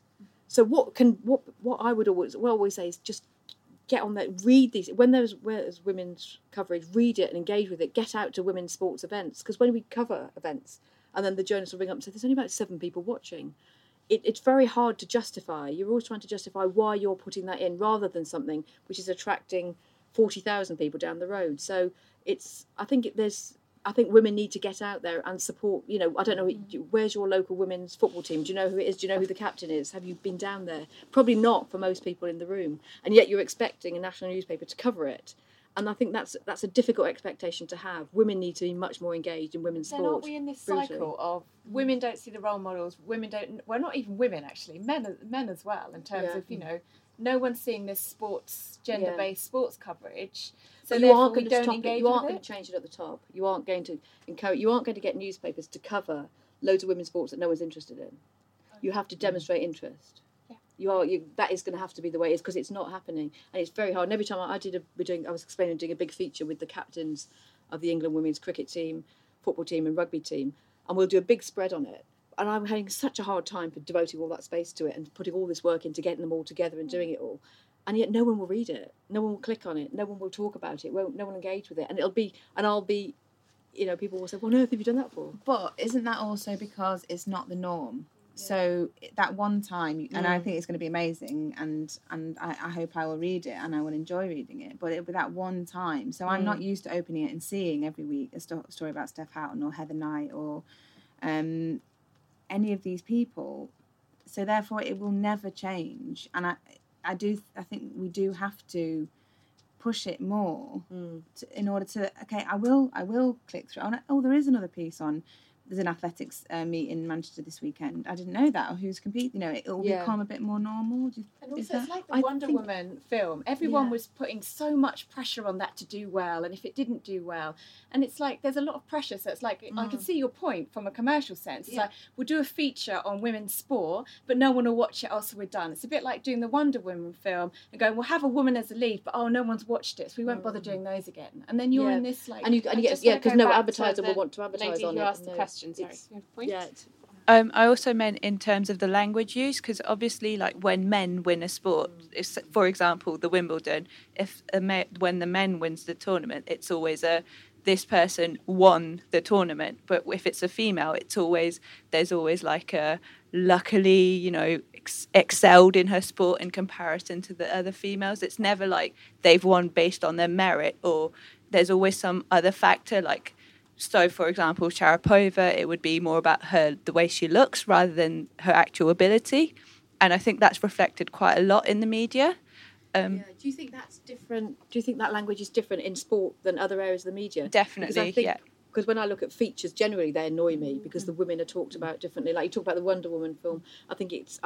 So what I would always say is just get on there, read these. When there's women's coverage, read it and engage with it. Get out to women's sports events, because when we cover events and then the journalists will ring up and say there's only about 7 people watching, it's very hard to justify. You're always trying to justify why you're putting that in, rather than something which is attracting 40,000 people down the road. So I think women need to get out there and support. You know, I don't know, where's your local women's football team? Do you know who it is? Do you know who the captain is? Have you been down there? Probably not for most people in the room. And yet you're expecting a national newspaper to cover it. And I think that's a difficult expectation to have. Women need to be much more engaged in women's sport. Then aren't we in this cycle of women don't see the role models, not even women actually, men as well, in terms of, you know, no one's seeing this gender-based sports coverage. So you therefore aren't we going don't to engage you aren't with going it. to change it at the top. You aren't going to encourage. You aren't going to get newspapers to cover loads of women's sports that no one's interested in. You have to demonstrate interest. That is going to have to be the way it is, because it's not happening, and it's very hard. And every time I was doing a big feature with the captains of the England women's cricket team, football team, and rugby team, and we'll do a big spread on it. And I'm having such a hard time for devoting all that space to it and putting all this work into getting them all together and doing it all. And yet no one will read it, no one will click on it, no one will talk about it, no one will engage with it, and I'll be, you know, people will say, "What on earth have you done that for?" But isn't that also because it's not the norm? So that one time, and I think it's going to be amazing, and I hope I will read it and I will enjoy reading it. But it'll be that one time. So I'm not used to opening it and seeing every week a story about Steph Houghton or Heather Knight or any of these people. So therefore, it will never change. And I think we do have to push it more in order to. Okay, I will click through. Oh, there is another piece on. There's an athletics meet in Manchester this weekend. I didn't know that. Or who's competing? You know, it will become a bit more normal. And also, it's like the Wonder Woman film. Everyone was putting so much pressure on that to do well, and if it didn't do well, and it's like there's a lot of pressure. So it's like I can see your point from a commercial sense. It's like we'll do a feature on women's sport, but no one will watch it. Also, we're done. It's a bit like doing the Wonder Woman film and going, we'll have a woman as a lead, but no one's watched it, so we won't bother doing those again. And then you're in this like, because no advertiser will want to advertise on it. Asked the question. Sorry. I also meant in terms of the language use, because obviously, like when men win a sport, if, for example, the Wimbledon, when the men wins the tournament, it's always this person won the tournament. But if it's a female, there's always like a luckily, you know, excelled in her sport in comparison to the other females. It's never like they've won based on their merit, or there's always some other factor like. So, for example, Sharapova, it would be more about the way she looks rather than her actual ability. And I think that's reflected quite a lot in the media. Do you think that's different? Do you think that language is different in sport than other areas of the media? Definitely, Because when I look at features, generally they annoy me because the women are talked about differently. Like you talk about the Wonder Woman film, I think it's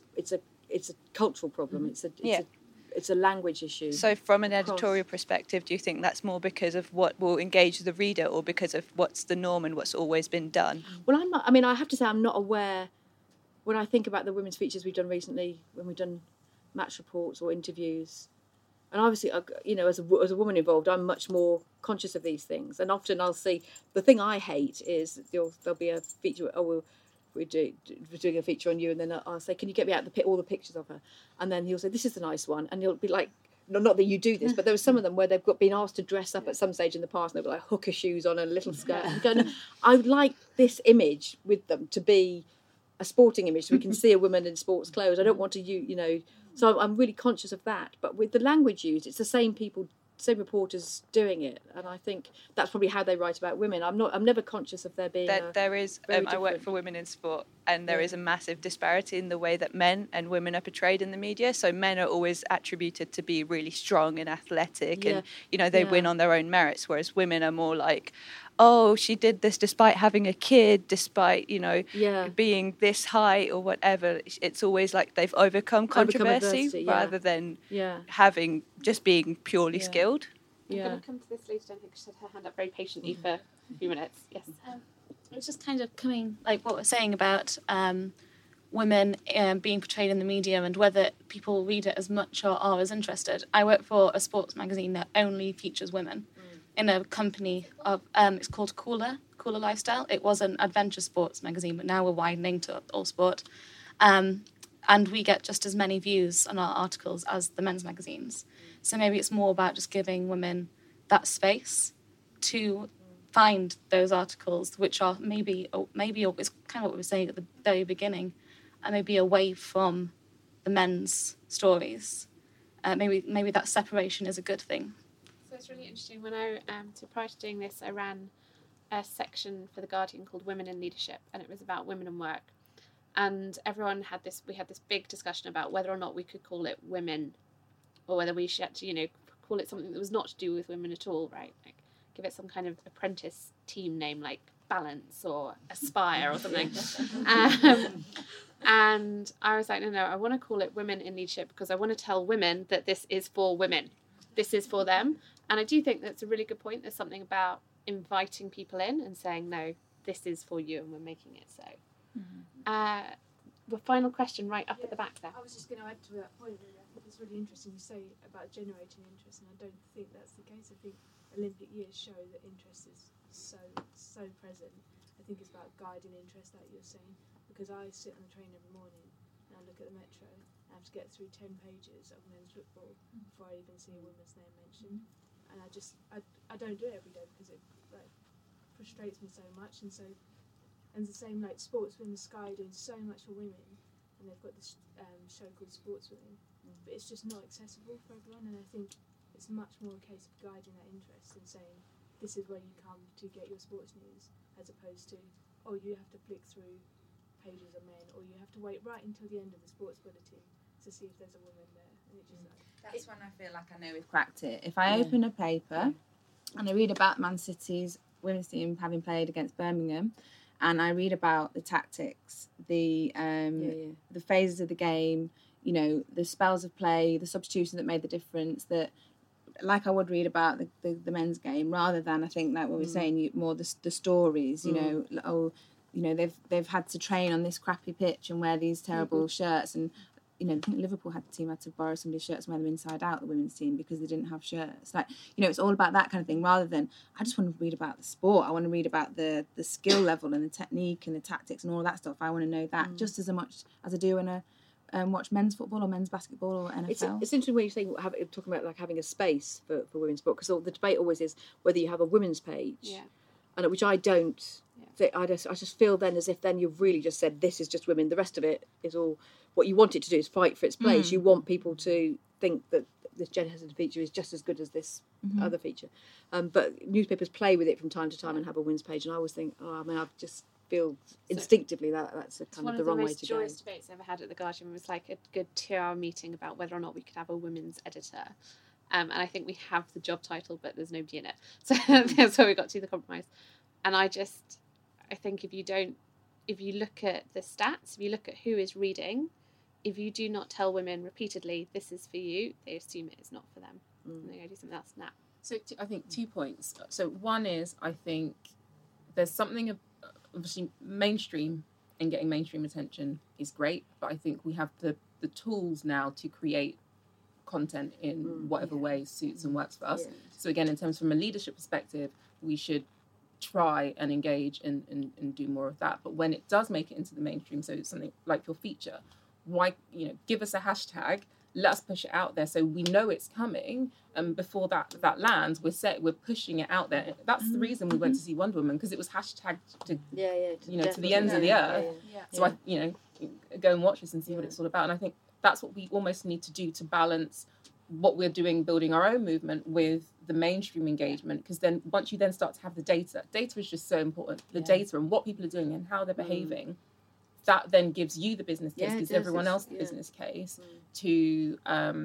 a cultural problem. It's a language issue. So from an editorial perspective, do you think that's more because of what will engage the reader or because of what's the norm and what's always been done? Well, I have to say I'm not aware, when I think about the women's features we've done recently, when we've done match reports or interviews, and obviously, you know, as a woman involved, I'm much more conscious of these things. And often I'll see, the thing I hate is there'll be a feature, we're doing a feature on you, and then I'll say, can you get me out all the pictures of her? And then he'll say, this is the nice one, and he'll be like, not that you do this, but there were some of them where they've been asked to dress up at some stage in the past, and they've got like hooker shoes on and a little skirt. And going, I would like this image with them to be a sporting image, so we can see a woman in sports clothes. I don't want to, you know, so I'm really conscious of that. But with the language used, it's the same people, same reporters doing it, and I think that's probably how they write about women. I'm never conscious of there being there is I work for Women in Sport, and there is a massive disparity in the way that men and women are portrayed in the media. So men are always attributed to be really strong and athletic, and you know they win on their own merits, whereas women are more like, oh, she did this despite having a kid, despite, you know, being this height or whatever. It's always like they've overcome controversy rather than being purely skilled. I'm going to come to this later. I think she had her hand up very patiently for a few minutes. Yes. It's just kind of coming, like what we're saying about women being portrayed in the media and whether people read it as much or are as interested. I work for a sports magazine that only features women. In a company of it's called Cooler Lifestyle. It was an adventure sports magazine, but now we're widening to all sport. And and we get just as many views on our articles as the men's magazines. So maybe it's more about just giving women that space to find those articles which are maybe it's kind of what we were saying at the very beginning, and maybe away from the men's stories. Maybe that separation is a good thing. So it's really interesting. When prior to doing this, I ran a section for The Guardian called Women in Leadership, and it was about women and work. And we had this big discussion about whether or not we could call it women, or whether we should actually, call it something that was not to do with women at all, right? Like give it some kind of apprentice team name like Balance or Aspire or something. And I was like, no, I want to call it Women in Leadership because I want to tell women that this is for women. This is for them. And I do think that's a really good point. There's something about inviting people in and saying, no, this is for you and we're making it so. The final question right up at the back there. I was just going to add to that point. Really. I think it's really interesting you say about generating interest, and I don't think that's the case. I think Olympic years show that interest is so present. I think it's about guiding interest, like you're saying, because I sit on the train every morning and I look at the Metro. I have to get through 10 pages of men's football before I even see a woman's name mentioned, and I don't do it every day because it frustrates me so much. And the same like Sports Women Sky doing so much for women, and they've got this show called Sports Women, but it's just not accessible for everyone. And I think it's much more a case of guiding that interest and saying this is where you come to get your sports news, as opposed to you have to flick through pages of men, or you have to wait right until the end of the sports bulletin to see if there's a woman there. And it just that's when I feel like I know we've cracked it. If I open a paper and I read about Man City's women's team having played against Birmingham, and I read about the tactics, the phases of the game, the spells of play, the substitutions that made the difference, that like I would read about the men's game, rather than I think like what we're saying, more the stories, they've had to train on this crappy pitch and wear these terrible shirts, and I think Liverpool had to borrow somebody's shirts and wear them inside out, the women's team, because they didn't have shirts. Like, it's all about that kind of thing, rather than I just want to read about the sport. I want to read about the skill level and the technique and the tactics and all that stuff. I want to know that just as much as I do when I watch men's football or men's basketball or NFL. It's interesting when you think talking about like having a space for women's sport, because the debate always is whether you have a women's page, and which I don't. I just feel then as if then you've really just said this is just women. The rest of it is all what you want it to do is fight for its place. You want people to think that this gender sensitive feature is just as good as this other feature. But newspapers play with it from time to time and have a women's page, and I always think, I just feel instinctively that's a kind of the wrong way to go. One of the most joyous debates I ever had at the Guardian was like a good 2-hour meeting about whether or not we could have a women's editor. And I think we have the job title, but there's nobody in it. So that's where we got to the compromise. And I think if you look at the stats, if you look at who is reading, if you do not tell women repeatedly, this is for you, they assume it is not for them. And they go do something else now. So I think 2 points. So one is, I think there's something, obviously mainstream and getting mainstream attention is great, but I think we have the tools now to create content in whatever way suits and works for us. So again, in terms from a leadership perspective, we should try and engage and do more of that. But when it does make it into the mainstream, so it's something like your feature, why give us a hashtag, let us push it out there so we know it's coming, and before that lands, we're pushing it out there. That's the reason we went to see Wonder Woman, because it was hashtagged to to the ends of the earth. So I go and watch this and see what it's all about. And I think that's what we almost need to do to balance what we're doing, building our own movement with the mainstream engagement, because then once you then start to have the data is just so important. The data and what people are doing and how they're behaving, that then gives you the business case, gives everyone else the business case to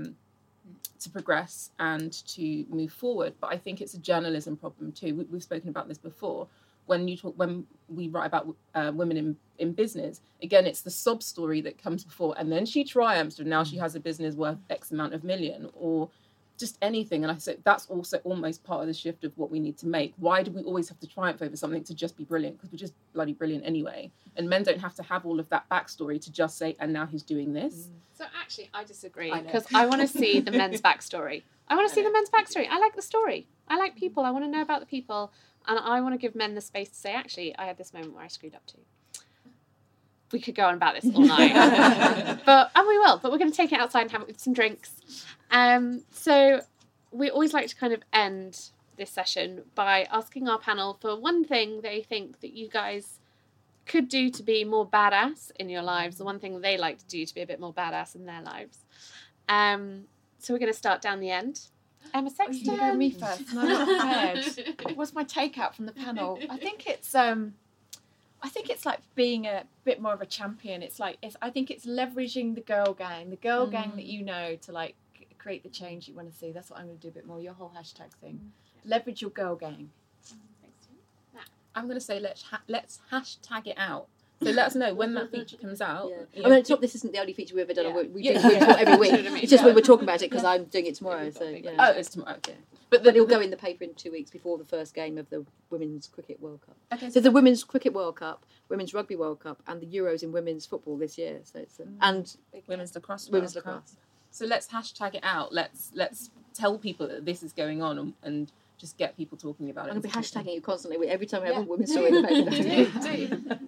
progress and to move forward. But I think it's a journalism problem too. We've spoken about this before. When we write about women in business, again, it's the sob story that comes before, and then she triumphs and now she has a business worth X amount of million, or just anything. And I said that's also almost part of the shift of what we need to make. Why do we always have to triumph over something to just be brilliant? Because we're just bloody brilliant anyway. And men don't have to have all of that backstory to just say, and now he's doing this. So actually, I disagree, because I want to see the men's backstory. I want to see the men's backstory. I like the story. I like people. I want to know about the people. And I want to give men the space to say, actually, I had this moment where I screwed up too. we could go on about this all night. And we will, but we're going to take it outside and have it with some drinks. So we always like to kind of end this session by asking our panel for one thing they think that you guys could do to be more badass in your lives, the one thing they like to do to be a bit more badass in their lives. So we're going to start down the end. Emma Sexton. You go me first. No, I'm not prepared. What's my takeout from the panel? I think it's like being a bit more of a champion. I think it's leveraging the girl gang that you know, to like create the change you want to see. That's what I'm going to do a bit more. Your whole hashtag thing. Leverage your girl gang. I'm going to say let's hashtag it out. So let us know when that feature comes out. I mean, this isn't the only feature we've ever done. We do it every week. It's just when we're talking about it because I'm doing it tomorrow. So Oh, it's tomorrow. Okay. But it'll go in the paper in 2 weeks before the first game of the Women's Cricket World Cup. Okay. So the Women's Cricket World Cup, Women's Rugby World Cup, and the Euros in women's football this year. So it's and Women's lacrosse. Women's lacrosse. So let's hashtag it out. Let's tell people that this is going on and just get people talking about it. I'm going to be hashtagging you constantly every time we have a women's story in the paper.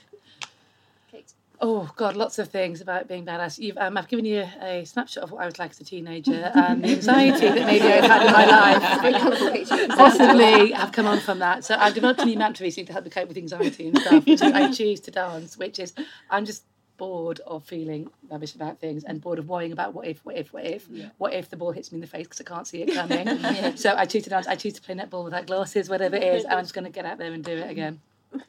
Oh God, lots of things about being badass. I've given you a snapshot of what I was like as a teenager and the anxiety that maybe I've had in my life. Very colourful picture. Possibly have come on from that. So I've developed a new mantra to help me cope with anxiety and stuff, which is I choose to dance, which is I'm just bored of feeling rubbish about things and bored of worrying about what if the ball hits me in the face because I can't see it coming. So I choose to dance. I choose to play netball without glasses, whatever it is, and I'm just going to get out there and do it again.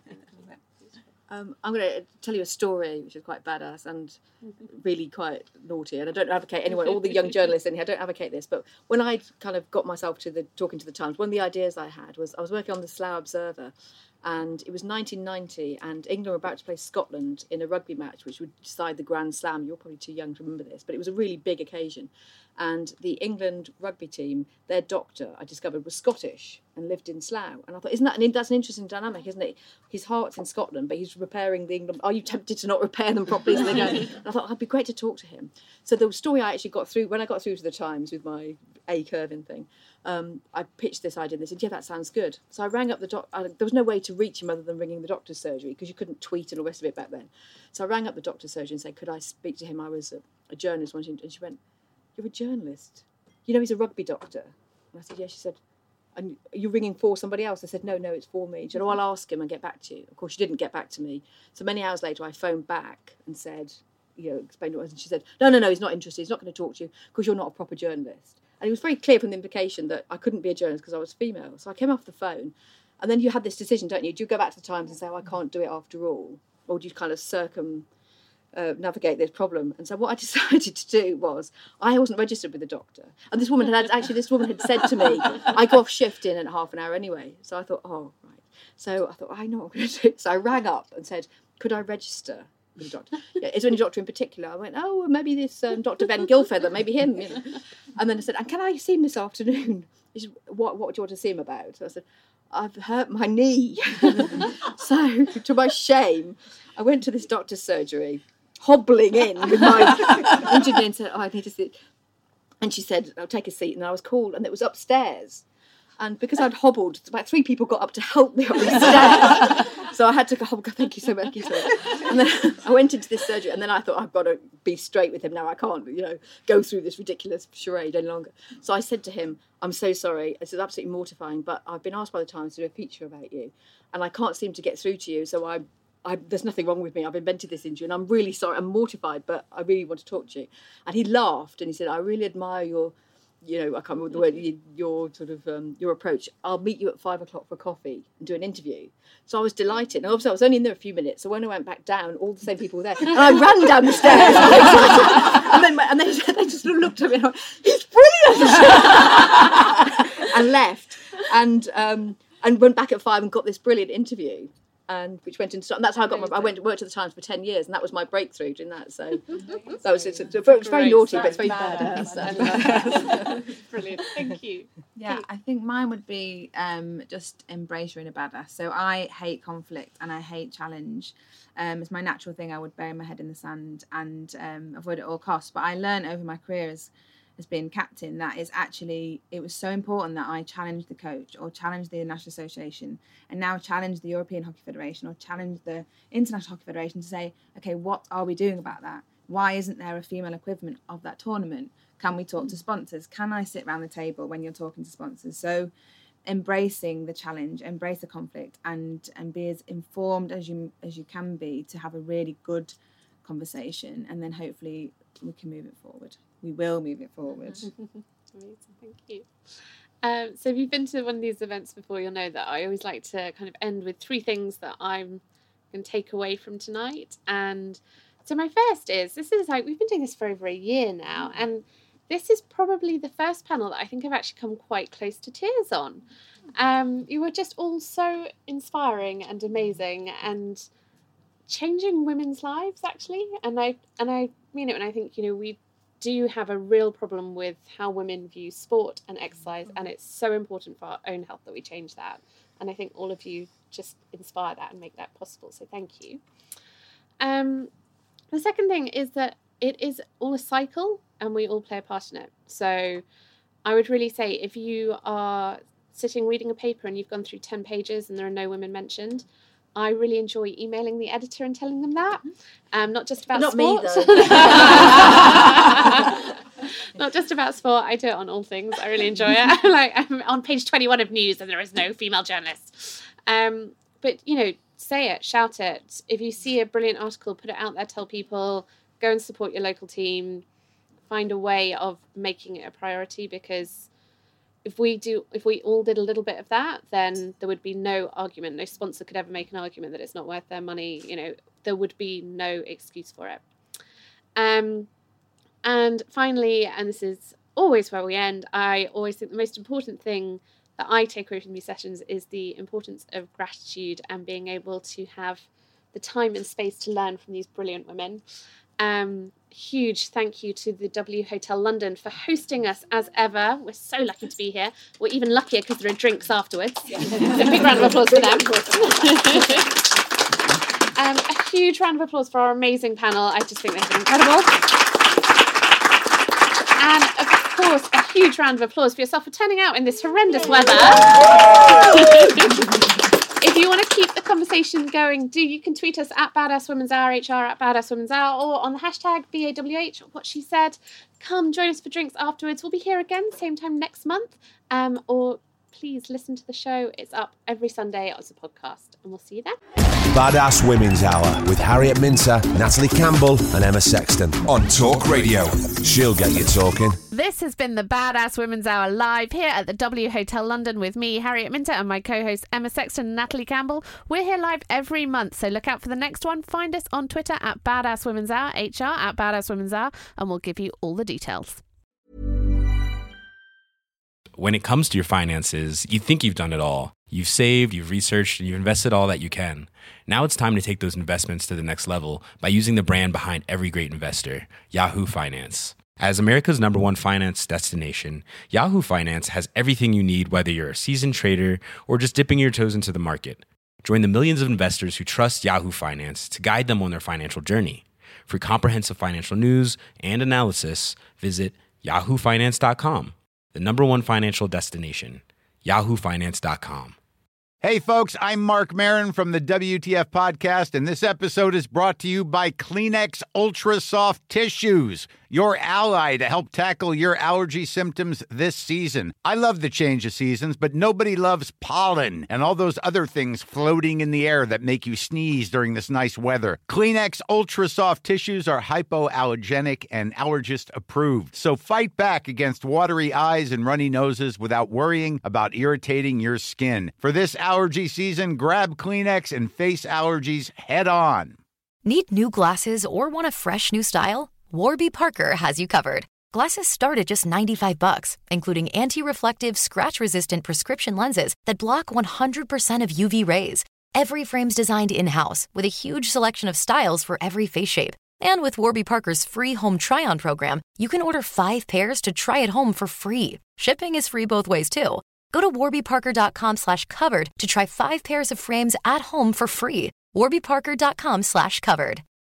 I'm going to tell you a story which is quite badass and really quite naughty, and I don't advocate anyone, all the young journalists in here, I don't advocate this, but when I kind of got myself to talking to the Times, one of the ideas I had was I was working on the Slough Observer, and it was 1990 and England were about to play Scotland in a rugby match which would decide the Grand Slam. You're probably too young to remember this, but it was a really big occasion. And the England rugby team, their doctor, I discovered, was Scottish and lived in Slough. And I thought, that's an interesting dynamic, isn't it? His heart's in Scotland, but he's repairing the England. Are you tempted to not repair them properly? So they go. And I thought, it'd be great to talk to him. So the story I actually got through, when I got through to the Times with my A. Kirvin thing, I pitched this idea and they said, yeah, that sounds good. So I rang up the doctor. There was no way to reach him other than ringing the doctor's surgery because you couldn't tweet and all the rest of it back then. So I rang up the doctor's surgery and said, could I speak to him? I was a journalist wanting, and she went, you're a journalist? You know he's a rugby doctor? And I said, yeah. She said, and you're ringing for somebody else? I said, no, it's for me. She said, oh, I'll ask him and get back to you. Of course, she didn't get back to me. So many hours later, I phoned back and said, explained what it was. And she said, no, he's not interested. He's not going to talk to you because you're not a proper journalist. And it was very clear from the implication that I couldn't be a journalist because I was female. So I came off the phone. And then you had this decision, don't you? Do you go back to the Times and say, I can't do it after all? Or do you kind of navigate this problem? And so what I decided to do was, I wasn't registered with the doctor, and this woman had said to me, I go off shift in half an hour anyway. So I thought, oh right. So I thought, I know what I'm going to do. So I rang up and said, could I register with the doctor? Is there any doctor in particular? I went, oh, maybe this Dr. Ben Gilfeather, maybe him. And then I said, and can I see him this afternoon? He said, what do you want to see him about? So I said, I've hurt my knee. So to my shame, I went to this doctor's surgery, hobbling in with my injured knee, and said, I need to see. And she said, I'll take a seat. And I was called, and it was upstairs. And because I'd hobbled, about 3 people got up to help me up the stairs. So I had to go, oh, thank you so much. And then I went into this surgery, and then I thought, I've got to be straight with him now. I can't, go through this ridiculous charade any longer. So I said to him, I'm so sorry. This is absolutely mortifying, but I've been asked by the Times to do a feature about you, and I can't seem to get through to you, so there's nothing wrong with me. I've invented this injury, and I'm really sorry. I'm mortified, but I really want to talk to you. And he laughed, and he said, I really admire your, I can't remember the word, your sort of, your approach. I'll meet you at 5 o'clock for coffee and do an interview. So I was delighted. And obviously I was only in there a few minutes. So when I went back down, all the same people were there. And I ran down the stairs. and they just sort of looked at me and I went, he's brilliant! And left. And went back at 5 and got this brilliant interview. And which went into, and that's how I got I worked at the Times for 10 years, and that was my breakthrough doing that. So that was it's very naughty, but it's very badass. Brilliant, thank you. Yeah, I think mine would be just embrace your inner badass. So I hate conflict and I hate challenge. It's my natural thing. I would bury my head in the sand and avoid it at all costs. But I learned over my career is as being captain, that is actually, it was so important that I challenged the coach or challenged the National Association and now challenge the European Hockey Federation or challenge the International Hockey Federation to say, okay, what are we doing about that? Why isn't there a female equivalent of that tournament? Can we talk to sponsors? Can I sit around the table when you're talking to sponsors? So embracing the challenge, embrace the conflict, and be as informed as you can be to have a really good conversation, and then hopefully we can move it forward. We will move it forward. Amazing, thank you. So if you've been to one of these events before, you'll know that I always like to kind of end with 3 things that I'm going to take away from tonight. And so my first is, this is like, we've been doing this for over a year now, and this is probably the first panel that I think I've actually come quite close to tears on. You were just all so inspiring and amazing and changing women's lives, actually. And I mean it when I think, we do have a real problem with how women view sport and exercise, and it's so important for our own health that we change that. And I think all of you just inspire that and make that possible. So thank you. The second thing is that it is all a cycle and we all play a part in it. So I would really say if you are sitting reading a paper and you've gone through 10 pages and there are no women mentioned, I really enjoy emailing the editor and telling them that. Not just about Not sport. me, though. Not just about sport. I do it on all things. I really enjoy it. I'm on page 21 of news and there is no female journalist. But, say it, shout it. If you see a brilliant article, put it out there, tell people, go and support your local team. Find a way of making it a priority, because if we all did a little bit of that, then there would be no argument. No sponsor could ever make an argument that it's not worth their money. There would be no excuse for it. And finally, and this is always where we end, I always think the most important thing that I take away from these sessions is the importance of gratitude and being able to have the time and space to learn from these brilliant women. Huge thank you to the W Hotel London for hosting us as ever. We're so lucky to be here. We're even luckier because there are drinks afterwards. So big round of applause for them. A huge round of applause for our amazing panel. I just think they've been incredible. And of course, a huge round of applause for yourself for turning out in this horrendous weather. If you want to keep the conversation going, you can tweet us at Badass Women's Hour, HR at Badass Women's Hour, or on the hashtag BAWH, what she said. Come join us for drinks afterwards. We'll be here again, same time next month. Or please listen to the show. It's up every Sunday as a podcast, and we'll see you then. Badass Women's Hour with Harriet Minter, Natalie Campbell and Emma Sexton on Talk Radio. She'll get you talking. This has been the Badass Women's Hour live here at the W Hotel London with me, Harriet Minter, and my co-hosts Emma Sexton and Natalie Campbell. We're here live every month, so look out for the next one. Find us on Twitter at Badass Women's Hour, HR at Badass Women's Hour, and we'll give you all the details. When it comes to your finances, you think you've done it all. You've saved, you've researched, and you've invested all that you can. Now it's time to take those investments to the next level by using the brand behind every great investor, Yahoo Finance. As America's #1 finance destination, Yahoo Finance has everything you need, whether you're a seasoned trader or just dipping your toes into the market. Join the millions of investors who trust Yahoo Finance to guide them on their financial journey. For comprehensive financial news and analysis, visit yahoofinance.com. The #1 financial destination, yahoofinance.com. Hey folks, I'm Mark Maron from the WTF Podcast, and this episode is brought to you by Kleenex Ultra Soft Tissues, your ally to help tackle your allergy symptoms this season. I love the change of seasons, but nobody loves pollen and all those other things floating in the air that make you sneeze during this nice weather. Kleenex Ultra Soft Tissues are hypoallergenic and allergist approved, so fight back against watery eyes and runny noses without worrying about irritating your skin. For this allergy season, grab Kleenex and face allergies head on. Need new glasses or want a fresh new style? Warby Parker has you covered. Glasses start at just $95, including anti-reflective, scratch-resistant prescription lenses that block 100% of UV rays. Every frame's designed in-house with a huge selection of styles for every face shape. And with Warby Parker's free home try-on program, you can order 5 pairs to try at home for free. Shipping is free both ways, too. Go to warbyparker.com/covered to try 5 pairs of frames at home for free. warbyparker.com/covered.